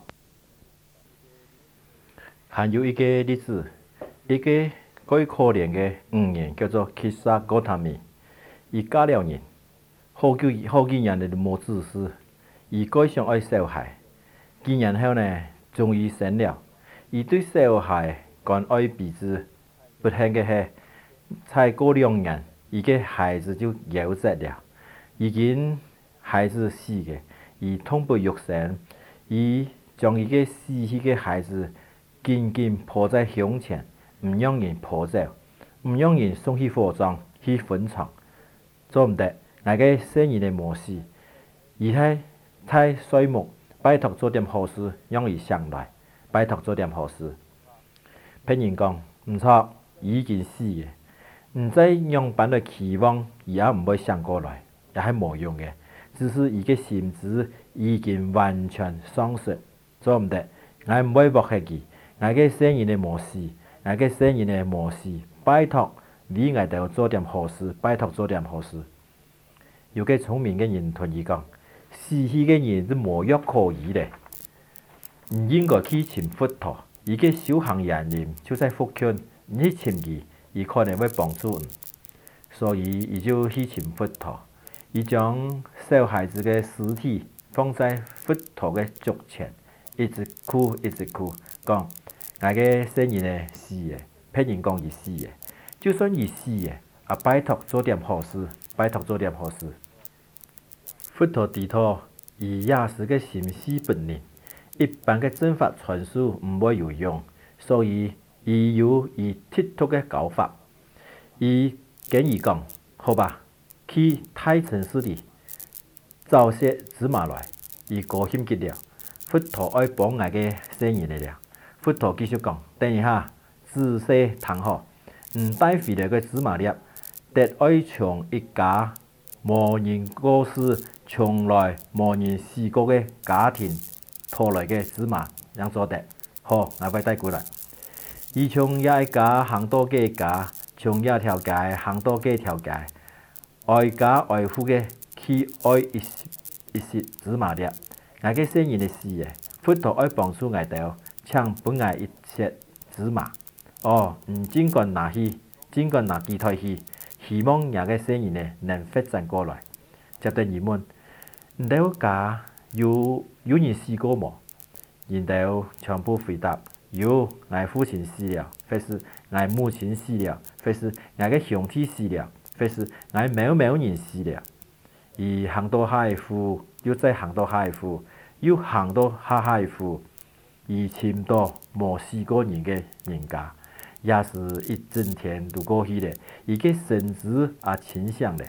還有一個例子，一個最可憐嘅婦人叫做基薩戈塔米，伊嫁了人，好幾好幾年都冇子嗣，伊改想愛小孩，幾年後呢，終於生了，伊對小孩關愛備至，不幸嘅係，才過兩年，伊嘅孩子就夭折了，已經孩子死嘅，伊痛不欲生，伊將伊嘅死去嘅孩子緊緊抱在胸前，唔讓人抱走，唔讓人送去火葬去墳場。做唔得，我嘅聖人嘅模式，而係太衰木，拜託做點好事，讓伊上來，拜託做點好事。別人講唔錯，已經死嘅，唔再用辦來期望，伊也唔會上過來，也係冇用嘅。只是伊嘅心智已經完全喪失，做唔得，我唔會駁下佢。我嘅聖人嘅模式，我嘅聖人嘅模式，拜託為我哋做點好事，拜託做點好事。有個聰明嘅人同伊講，死去嘅人是無藥可醫嘅，唔應該去尋佛陀。伊嘅修行人員就在福建，唔去尋伊，伊可能會幫助你。所以伊就去尋佛陀，伊將小孩子嘅屍體放在佛陀嘅足前，一直哭一直哭，講。我嘅聖人係死嘅，別人講伊死嘅，就算伊死嘅，啊拜託做點好事，拜託做點好事。佛陀知道，伊也是個心思本靈，一般嘅正法傳輸唔會有用，所以伊有伊剔透嘅教法。伊建議講，好吧，去大城市裡找些芝麻來，伊高興極了，佛陀愛幫我嘅聖人嚟了。佛陀繼續講：等一下，仔細聽好，唔帶回來嘅芝麻粒，得愛從一家無人過世、從來無人試過嘅家庭拖來嘅芝麻，樣做得好，我會帶過來。伊從一家行到幾家，從一條街行到幾條街，愛家愛戶嘅去愛一一些芝麻粒，我嘅聖人嘅事嘅，佛陀愛幫助我哋。搶本來一切芝麻，哦，唔盡管拿去，盡管拿幾台去，希望人嘅聖人呢能發展過來。接着疑問，你哋家有有人試過冇？人哋全部回答：有，我父親死了，或是我母親死了，或是我嘅兄弟死了，或是我某某人死了。而行到下一戶，又再行到下一戶，又行到下下一戶。而簽到冇試過人嘅人家，也是一整天都過去了，伊嘅神智也清醒了，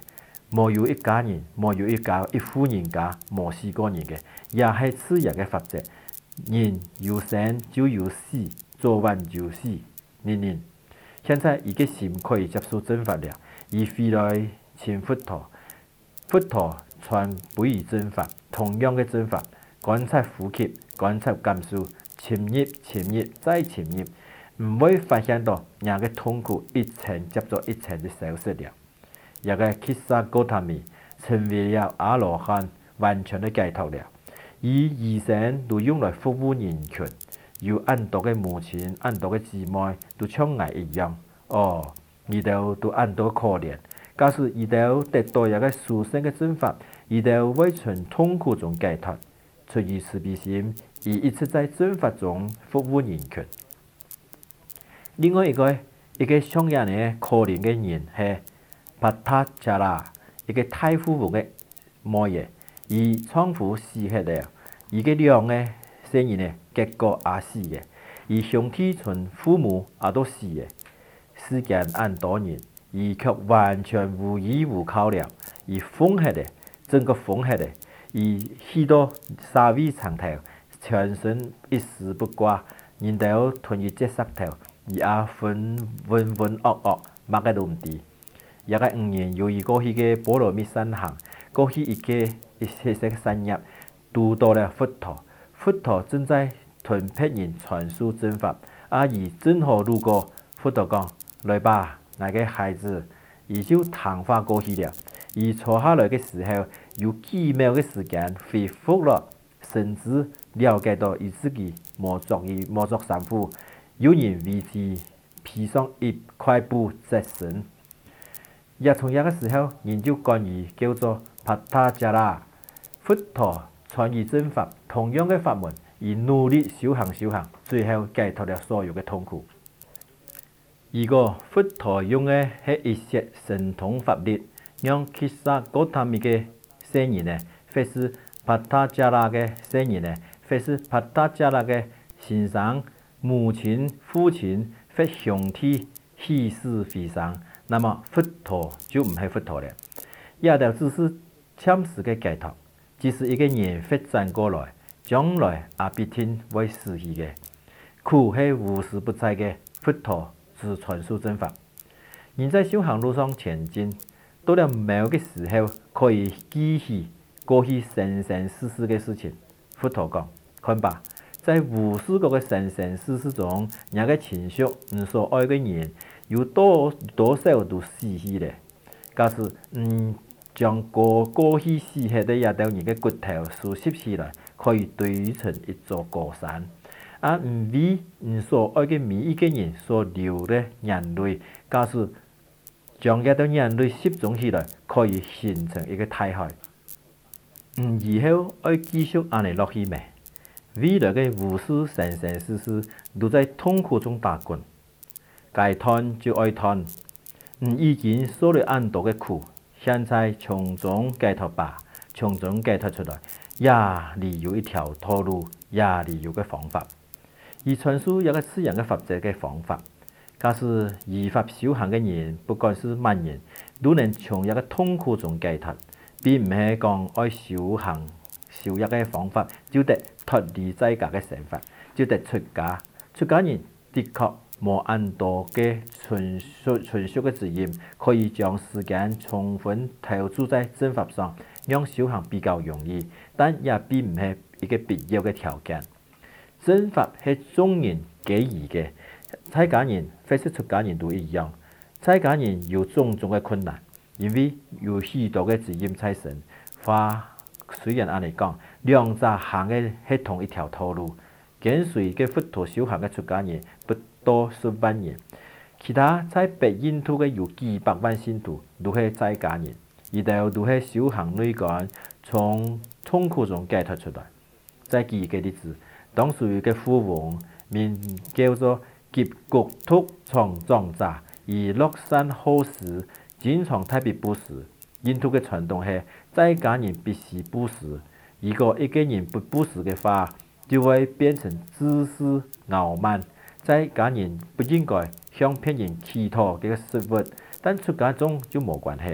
無有一家人，無有一家一戶人家無死過人嘅，也係次日嘅法則。人有生就有死，早晚就死。人人現在伊嘅心可以接受真法了，伊回來請佛陀，佛陀傳俾伊真法，同樣嘅真法，觀察呼吸，觀察感受，潛入潛入再潛入，唔會發現到人嘅痛苦一層接咗一層就消失了。一個揭薩哥塔米成為了阿羅漢，完全的解脫了。以餘生都用來服務人群，有很多嘅母親、很多嘅姊妹都像我一樣。哦，伊哋都很多可憐。假使伊哋得到一個殊勝嘅真法，伊哋會從痛苦中解脫。出於慈悲心，而一直在真法中服務人群。另外一個一個上人嘅可憐嘅人係帕塔加拉，一個太富翁嘅模樣，而丈夫死去了，而個兩個生兒呢，結果也死嘅，而兄弟從父母也都死嘅，時間很多年，而卻完全無依無靠了，而瘋起嚟，整個瘋起嚟，而許多沙尾長頭，全身一絲不掛，然後吞一隻石頭，而也渾渾渾噩噩，乜嘅都唔知。一個五年由於過去嘅波羅蜜三行，過去一個一些些三業，度到了佛陀。佛陀正在同別人傳授正法，阿姨正好路過，佛陀講：來吧，那個孩子，而就談話過去了。而坐下來嘅時候，有幾秒嘅時間恢復了，甚至了解到以自己莫作意莫作三苦，有人為之披上一塊布遮身。也同一個時候，研究關於叫做帕塔加拉，佛陀傳以正法，同樣嘅法門，而努力修行修行，最後解脫了所有嘅痛苦。如果佛陀用嘅係一些神通法力，讓其他哥塔米嘅聖人呢，或是帕塔加拉嘅聖人呢，或是帕塔加拉嘅先生、母親、父親或兄弟起死回生。那麼佛陀就唔係佛陀了，也就只是暫時嘅解脫。只是一個人發展過來，將來也必定會失去嘅。苦係無時不在嘅，佛陀是傳授正法。人在修行路上前進，到了某嘅時候，可以記起過去生生世世嘅事情。佛陀講：看吧，在無數個嘅生生世世中，人嘅情緒，你所愛嘅人。有多多少都死去了。假使嗯將過過去死去的一條人嘅骨頭收拾起來，可以堆成一座高山。啊，唔為你所愛嘅每一個人所流的眼淚，假使將一條眼淚集中起來，可以形成一個大海。嗯，以後愛繼續安尼落去咩？未來嘅無數生生世世都在痛苦中打滾。該斷就愛斷，嗯，已經受了很多嘅苦，現在從中解脫吧，從中解脫出來，也裏有一條道路，也裏有個方法。而傳授一個次人嘅法則嘅方法，假使依法修行嘅人，不管是乜人，都能從一個痛苦中解脫，並唔係講愛修行修一個方法就得脫離在家嘅想法，就得出家。出家人的確。冇咁多嘅純熟純熟嘅經驗，可以將時間充分投注在正法上，讓修行比較容易，但也並唔係一個必要嘅條件。正法係眾人給予嘅，在家人或是出家人都一樣。在家人有種種嘅困難，因為有許多嘅經驗產生。話雖然按嚟講，兩者行嘅係同一條道路，跟隨嘅佛陀修行嘅出家人不多數萬人，其他在別印度嘅有幾百萬信徒都係在家人，而哋都係修行內觀，從痛苦中解脫出來。再舉一個例子，當時嘅富翁名叫做吉國禿創莊者，而樂善好施，經常特別布施。印度嘅傳統係在家人必須布施，如果一個人不布施嘅話，就會變成自私傲慢。在家人不應該向別人乞討嘅食物，但出家中就冇關係。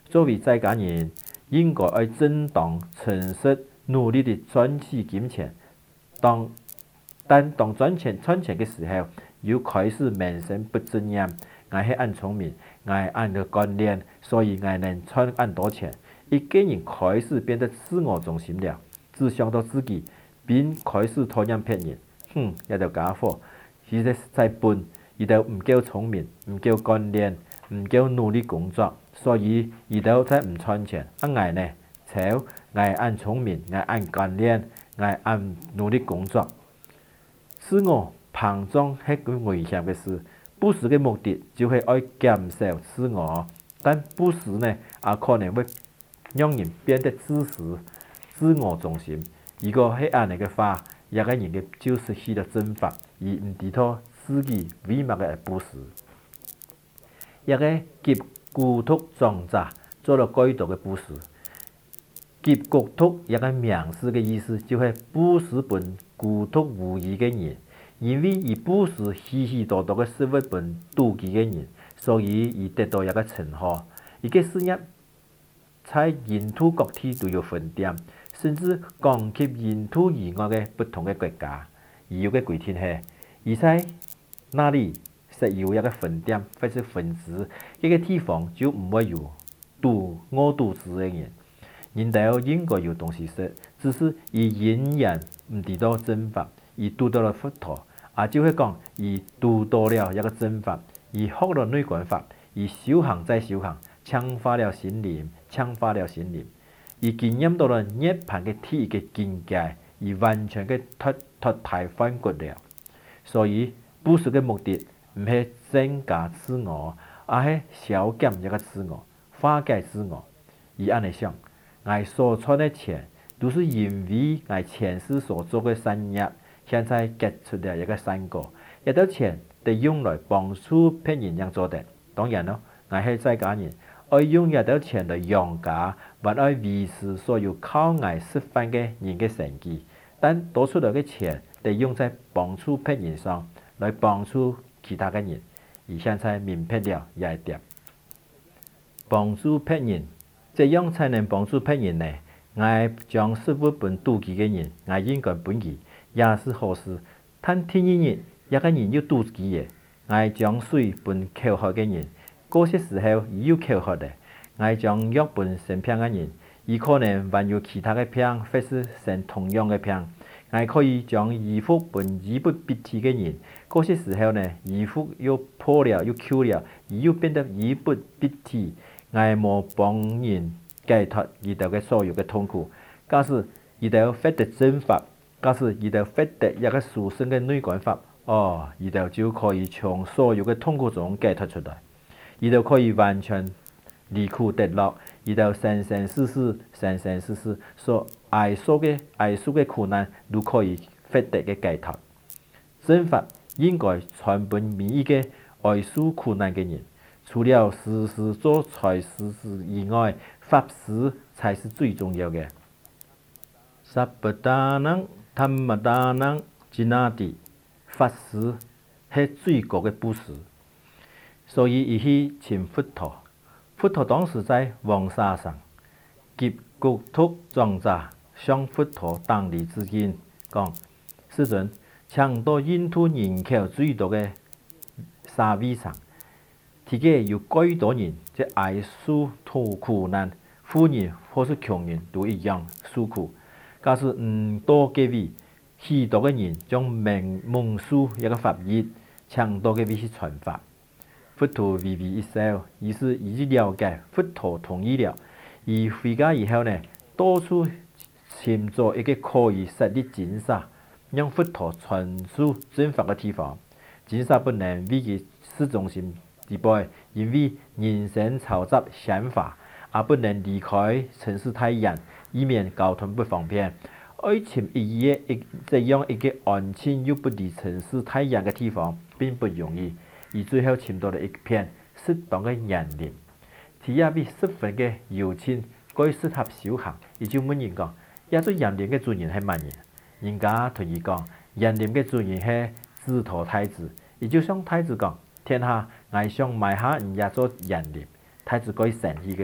作為在家人，應該要正當、誠實、努力地賺取金錢。當但當賺錢賺錢嘅時候，又開始萌生不正業。我係按聰明，我係按個幹練，所以我能賺按多錢。一個人開始變得自我中心了，只想到自己，並開始討厭別人。哼，一條家伙，其實在笨，伊就唔夠聰明，唔夠幹練，唔夠努力工作，所以伊就在唔賺錢。啊，我呢？瞧，我係按聰明，我按幹練，我按努力工作。自我膨脹係個危險嘅事。布施嘅目的就係愛減少自我，但布施呢，也可能會讓人變得自私、自我中心。如果係按呢個話，一個人嘅就失去了正法，而唔知道自己為乜嘅布施。一個給孤獨長者做了該多嘅布施。給孤獨一個名詞嘅意思就係布施本孤獨無依嘅人。因為伊布施許許多多嘅食物本妒忌嘅人，所以伊得到一個稱號。伊嘅事業在印度各地都有分店，甚至講及印度以外嘅不同嘅國家。而有嘅規定係，而在那裡設有一個分店或者分支，一個地方就唔會有肚餓肚子嘅人。人哋應該有東西食，只是伊仍然唔知道正法。伊讀到了佛陀，啊，就會講，伊讀到了一個正法，伊學了內觀法，伊修行再修行，強化了心靈，強化了心靈，伊經驗到了涅槃嘅第一個境界，伊完全嘅脫脫胎換骨了。所以布施嘅目的唔係增加自我，而係消減一個自我，化解自我。伊安尼想，我所賺嘅錢都是因為我前世所做嘅善業。現在結出了一個善果，一啲錢得用來幫助別人樣做得。當然咯，我係在家人，愛用一啲錢來養家，或愛維持所有靠我食飯嘅人嘅生計。但多出來嘅錢得用在幫助別人上，來幫助其他嘅人。而現在明白了一點，幫助別人，這樣才能幫助別人呢？我將食物本妒忌嘅人，我應該本意。也是好事，但天一日一個人要肚子嘅，我將水分口渴嘅人，嗰些時候又口渴嘅，我將藥分生病嘅人，而可能還有其他嘅病，或是生同樣嘅病，我可以將衣服分衣不蔽體嘅人，嗰些時候呢，衣服又破了又舊了，而又變得衣不蔽體，我冇幫人解脫遇到嘅所有嘅痛苦，假使遇到發得正法。假使伊就發得一個殊勝嘅內觀法，哦，伊就就可以從所有嘅痛苦中解脫出來，伊就可以完全離苦得樂，伊就生生世世、生生世世所挨受嘅挨受嘅苦難都可以發得嘅解脫。正法應該傳本每一個挨受苦難嘅人，除了時時做財事事以外，法事才是最重要嘅。薩巴達能。他們大能吉那地法師係最高嘅布施，所以伊去請佛陀。佛陀當時在黃沙上，給孤獨長者向佛陀頂禮致敬，講：世尊，請到印度人口最多嘅沙圍上，睇見有幾多人在挨受痛苦難，富人或是窮人都一樣受苦。假使唔多嘅位，許多嘅人將蒙蒙受一個法義，強多嘅位是傳法。佛陀微微一笑，於是已經了解佛陀同意了。而回家以後呢，到處尋找一個可以設立金沙，讓佛陀傳授正法嘅地方。金沙不能為佢市中心地位，因為人生嘈雜想法，而不能離開城市太遠，以免交通不方便。愛尋一個一這樣一個安靜又不離城市太遠嘅地方並不容易，而最後尋到了一片適當嘅園林。睇下比十分嘅幽靜，該適合修行。伊就問人講：一座園林嘅主人係乜人？人家同伊講：園林嘅主人係智陀太子。伊就向太子講：天下我想買下人一座園林。太子該神意嘅講：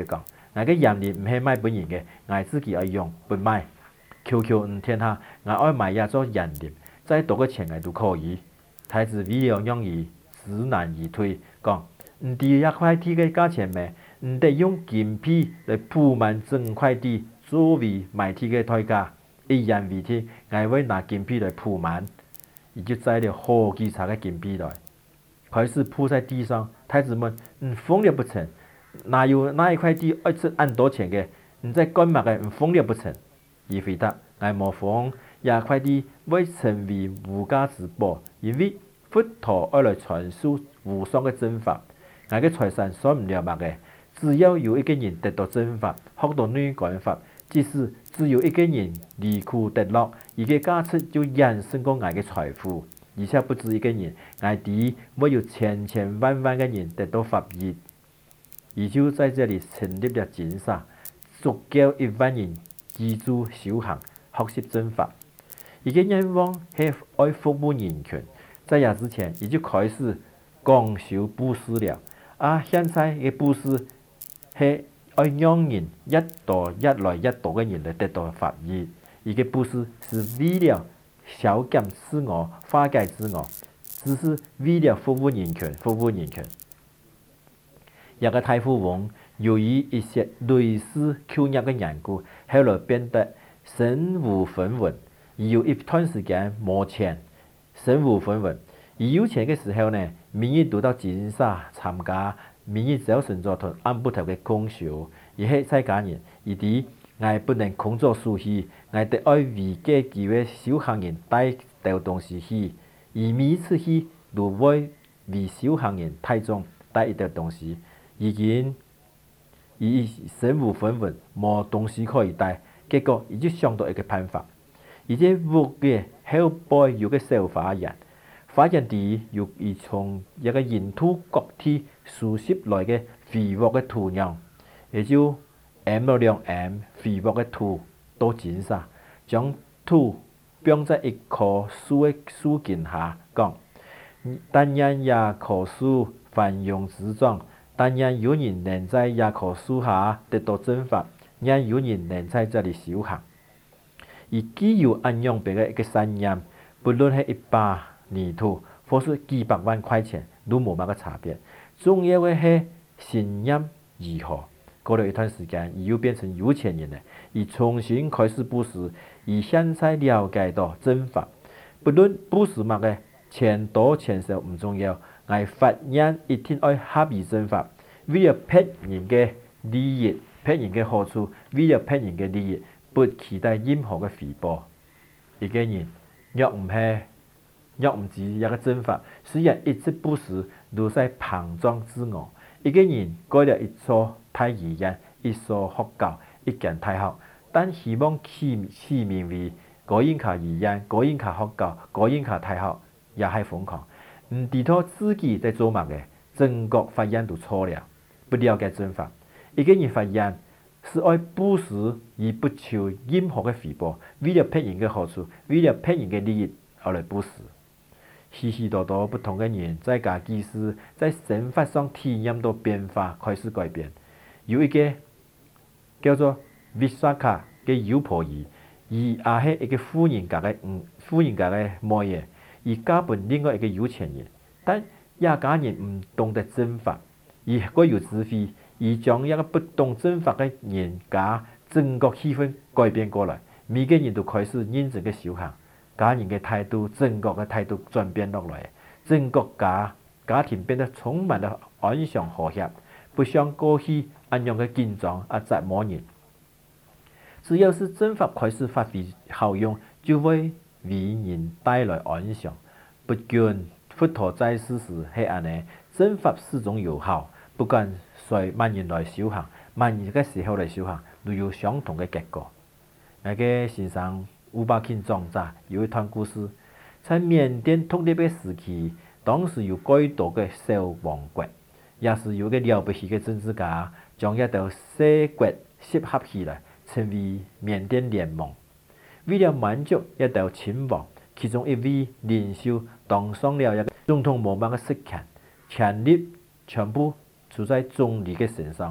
我嘅严厉唔係賣本人嘅，我自己愛用不賣。求求唔天下，我愛買也做嚴厲，再多嘅錢我都可以。太子為了讓伊知難而退，講唔知一塊地嘅價錢咩？唔得用金皮來鋪滿整塊地作為買地嘅代價，一言為天，我會拿金皮來鋪滿，伊就摘了好幾茬嘅金皮來，開始鋪在地上。太子問：唔瘋了不成？哪有哪一塊地愛值咁多錢嘅？唔在幹嘛嘅？唔瘋了不成？伊回答：我冇瘋，也塊地會成為無價之寶，因為佛陀愛來傳授無上嘅正法。我嘅財產所唔了白嘅，只要有一個人得到正法，學到內觀法，即使只有一個人離苦得樂，伊嘅價值就遠勝過我嘅財富，而且不止一個人，我哋會有千千萬萬嘅人得到法益。伊就在這裡成立了金沙，足夠一萬人居住修行，學習正法。伊嘅願望係愛服務人群，在也之前，伊就開始廣修布施了。啊，現在嘅布施係愛讓人一代一來一代嘅人嚟得到法益。伊嘅布施是為了消減自我、化解自我，只是為了服務人群，服務人群。一個太富翁由於一些類似口業嘅緣故，後來變得身無分文。而有一段時間冇錢，身無分文。而有錢嘅時候呢，每日都到金沙參加每日早晨早晨按不同嘅講修，而係在家人，而啲我不能工作輸去，我得愛為嘅幾位修行人帶到東西去，而每次去都會為修行人帶中帶一啲東西。已經已身無分文，冇東西可以帶，結果伊就想到一個辦法。而且屋嘅後背有個小花園，花園地有伊從一個印度各地輸入來嘅肥沃嘅土壤，也就 M 咗兩 M 肥沃嘅土到金沙，將土放在一棵樹嘅樹根下，講：但願也棵樹繁榮茁壯。但願有人能在一棵樹下得到正法，願有人能在這裡修行。而既有安樣俾嘅一個信念，不論係一把泥土，或是幾百萬塊錢，都冇乜嘅差別。重要嘅係信念如何。過了一段時間，而又變成有錢人了，而重新開始布施，而現在了解到正法。不論布施乜嘅，錢多錢少唔重要。我發現一定要合於正法，為了別人嘅利益、別人嘅好處，為了別人嘅利益，不期待任何嘅回報。一個人若唔係，若唔知一個正法，雖然一直布施都在膨脹自我。一個人改了一所太醫院、一所學校、一間大學，但希望起起名為果然卡醫院、果然卡學校、果然卡大學，也係瘋狂。唔知道自己在做乜嘅，整個發現都錯了，不了解正法。一個人發現是愛布施而不求任何嘅回報，為了別人嘅好處，為了別人嘅利益而來布施。許許多多不同嘅人在家居士在生活上體驗到變化，開始改變。有一個叫做 Visakha 嘅妖婆姨，而也係一個富人家嘅嗯富人家嘅妹嘅。而嫁俾另外一個有錢人，但一家人唔懂得正法，而各有智慧，而將一個不懂正法嘅人家整個氣氛改變過來，每個人都開始認真嘅修行，家人嘅態度、整個嘅態度轉變落來，整個家家庭變得充滿了安詳和諧，不像過去那樣嘅緊張啊折磨人。只要是正法開始發揮效用，就會為人帶來安詳。不管佛陀在世時係安尼，正法始終有效。不管誰萬人來修行，萬人嘅時候來修行，都有相同嘅結果。我嘅先生吳伯欽長者有一段故事，在緬甸獨立嘅時期，當時有幾多個小王國，也是有個了不起嘅政治家，將一道小國結合起來，成為緬甸聯盟。為了滿足一道親王，其中一位領袖當上了一個總統冇乜嘅職權，權力全部處在總理嘅身上，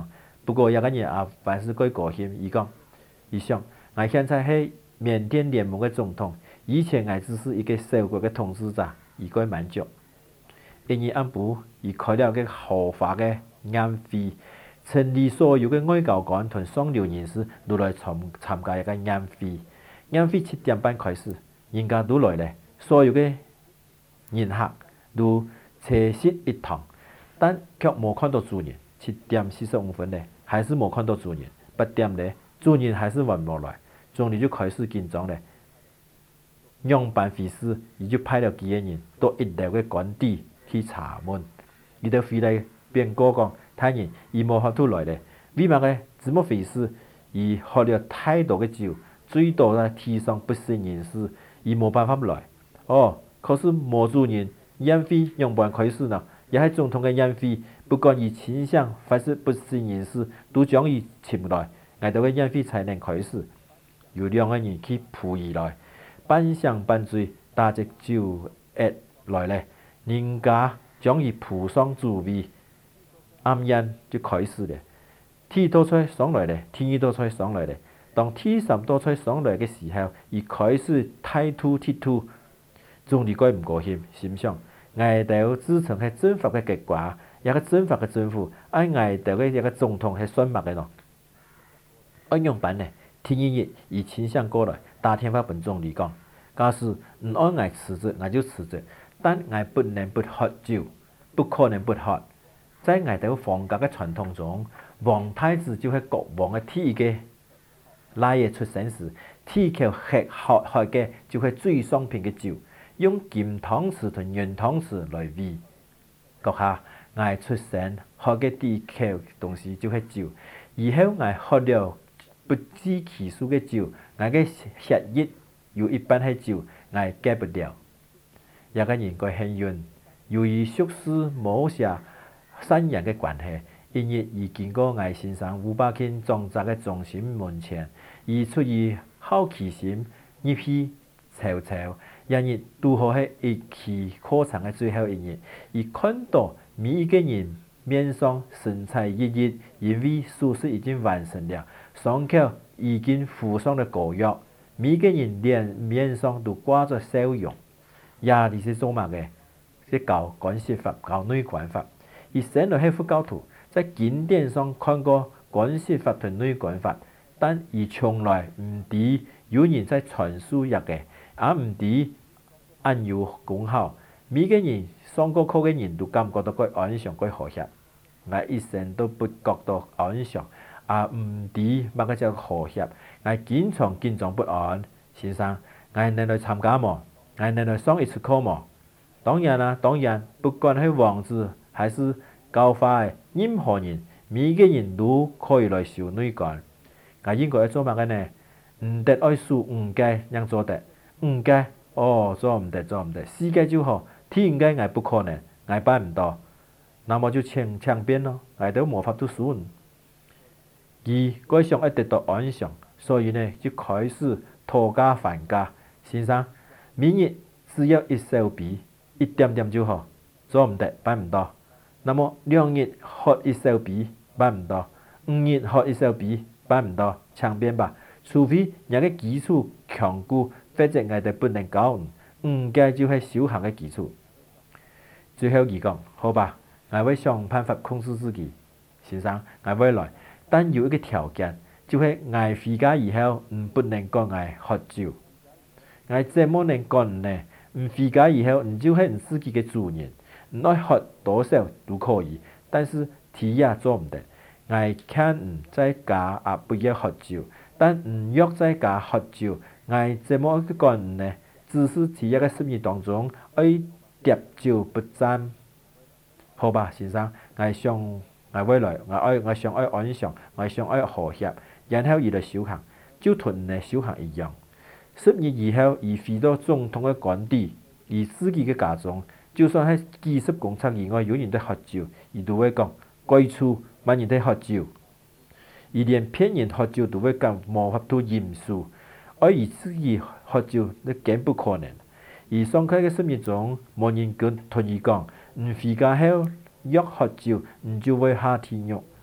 不過有個人也凡事改高興，伊講，伊想，我現在係緬甸聯盟嘅總統，以前我只是一個小國嘅統治者，伊該滿足。因而暗部，伊開了個合法嘅宴會，成立所有嘅外交官同上流人士都來參參加一個宴會。宴會七點半開始，人家都來咧，所有嘅人客都齊席一堂，但卻冇看到主人。七點四十五分咧，還是冇看到主人。八點咧，主人還是還冇來，總理就開始緊張咧。樣辦會事，伊就派了幾個人到一樓嘅官邸去查問。伊就回來辯告講，他人伊冇法度來咧，為乜嘅？怎麼回事？伊喝了太多嘅酒，最多咧提上不省人事，伊冇辦法來。哦，可是冇主人，宴會樣辦開始呢？也係總統嘅宴會，不管伊傾向還是不省人事，都將伊請來，挨到嘅宴會才能開始。有兩個人去扶伊來，半香半醉，打隻酒液來咧，人家將伊扶上主位，暗宴就開始咧。天多出上來咧，天多出上來咧。當天神多出上來嘅時候，伊開始態度鐵突，總理該唔高興，心想。挨到自稱係政法嘅結果，一個政法嘅政府，按挨到嘅一個總統係選拔嘅咯。按樣辦呢？天一日以傾向過來打電話本總理講，假使唔按挨辭職，我就辭職，但挨不能不喝酒，不可能不喝。在挨到皇家嘅傳統中，皇太子就係國王嘅第一個拉嘢出生時，第一口吃喝喝嘅就係最上品嘅酒。用金湯匙同銀湯匙來餵，閣下我出生喝嘅第一口東西就係酒，以後我喝了不知其數嘅酒，我嘅血液有一半係酒，我戒不了。一個人個幸運，由於屬實冇下善人嘅關係，因而已經過我先生五百間莊宅嘅中心門前，而出於好奇心入去瞅瞅。人日拄好係一期課程嘅最後一日，而看到每一個人面上神采奕奕，因為手術已經完成了，傷口已經敷上了膏藥，每個人臉面上都掛着笑容。呀，你是做乜嘅？係教關係法，教內觀法。而生來係佛教徒，在經典上看過關係法同內觀法，但而從來唔知有人在傳輸入嘅，也唔知。按有功效，每個人上過課嘅人都感覺到佢安詳、佢和諧。我一生都不覺到安詳，也唔知乜個叫和諧。我經常緊張不安。先生，我能來參加嗎？我能來上一次課嗎？當然啦，當然，不管係王子還是教化嘅任何人，每個人都可以來受內觀。我應該要做乜嘅呢？唔得愛數五屆，讓做得五屆。哦，做唔得，做唔得，世界就好，天界我不可能，我辦唔到，那麼就強強辯咯，我都無法度輸。而該想要得到安詳，所以呢就開始討價還價。先生，每日只要一小杯，一點點就好，做唔得，辦唔到。那麼兩日喝一小杯，辦唔到；五日喝一小杯，辦唔到，強辯吧。除非人嘅基礎強固。或者我哋不能教，唔該就係修行嘅基礎。最後佢講：好吧，我會想辦法控制自己。先生，我會來，但有一個條件，就係我回家以後唔不能講我喝酒。我怎麼能講呢？唔回家以後，唔就係唔自己嘅主人，唔愛喝多少都可以，但是提也做唔得。我看唔在家也不要喝酒，但唔約在家喝酒。我怎麼去講呢？只是在一個生意當中，愛滴酒不沾。好吧，先生，我想我未來，我愛我想愛安詳，我想愛和諧，然後而來修行，就同你修行一樣。十日以後，而回到總統嘅官邸，而自己嘅家中，就算係幾十公尺以外有人在喝酒，而都會講該處冇人在喝酒，而連騙人喝酒都會講無法度嚴肅。而以自己喝酒，那更不可能。而上開嘅生意中，冇人跟同意講，唔回家後約喝酒，唔就會下天獄。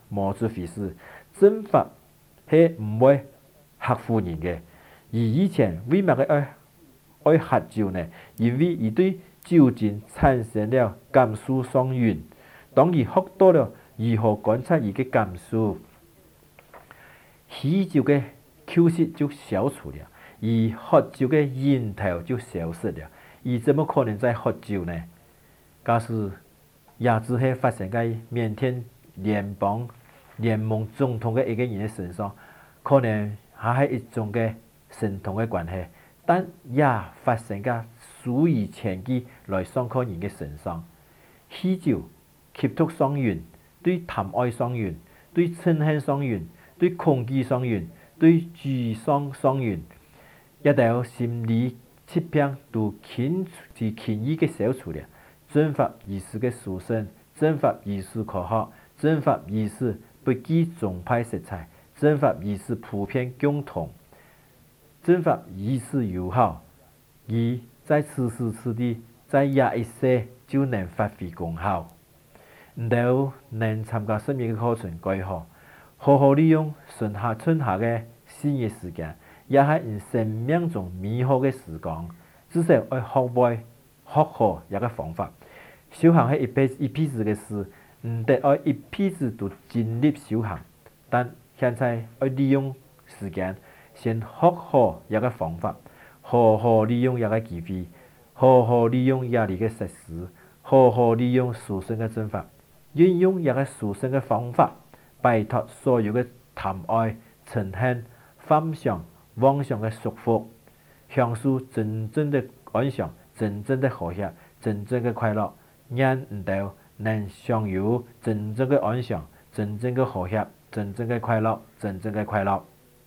無出回事。正法係唔會嚇唬人嘅。而以前為乜嘅愛愛喝酒呢？因為伊對酒精產生了感受上癮。當伊學到了如何觀察伊嘅感受，喜酒嘅口舌就消除了，而喝酒嘅癮頭就消失了。伊怎麼可能再喝酒呢？假使也只係發生喺緬甸聯邦聯盟總統嘅一個人嘅身上，可能還係一種嘅神通嘅關係，但也發生喺數以千計來上課人嘅身上。喜酒吸毒上癮，對貪愛上癮，對嗔恨上癮，對恐懼上癮，對沮喪上癮，一道心理疾病都輕是輕易嘅消除了。正法儀式嘅殊勝，正法儀式科學，正法儀式不拘宗派色彩，正法儀式普遍共同，正法儀式友好，而在此時此地，在廿一世就能發揮功效。唔到能參加生命嘅課程該好，好好利用春夏春夏嘅四月時間，也係人生命中美好嘅時光。至少愛學會學好一個方法。修行係一輩一輩子嘅事，唔得愛一輩子都盡力修行。但現在愛利用時間，先學好一個方法，好好利用一個機會，好好利用壓力嘅實施，好好利用殊勝嘅正法，運用一個殊勝嘅方法，擺脫所有嘅貪愛、嗔恨、幻想、妄想嘅束縛，享受真正的安詳、真正的和諧、真正的快樂，讓唔到能享有真正的安詳、真正的和諧、真正的快樂、真正的快樂。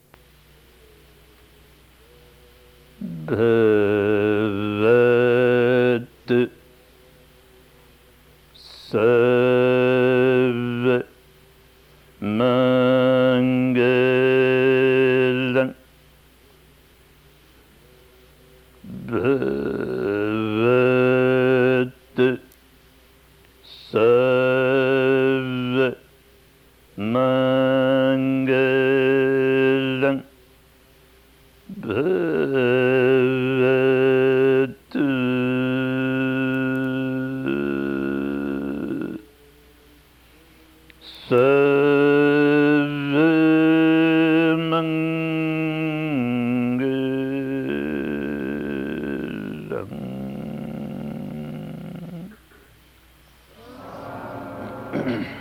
Bhagavad Sarva Mangalam Bhagavad Sarva Mangalam Bhagavad Sarva Mangalam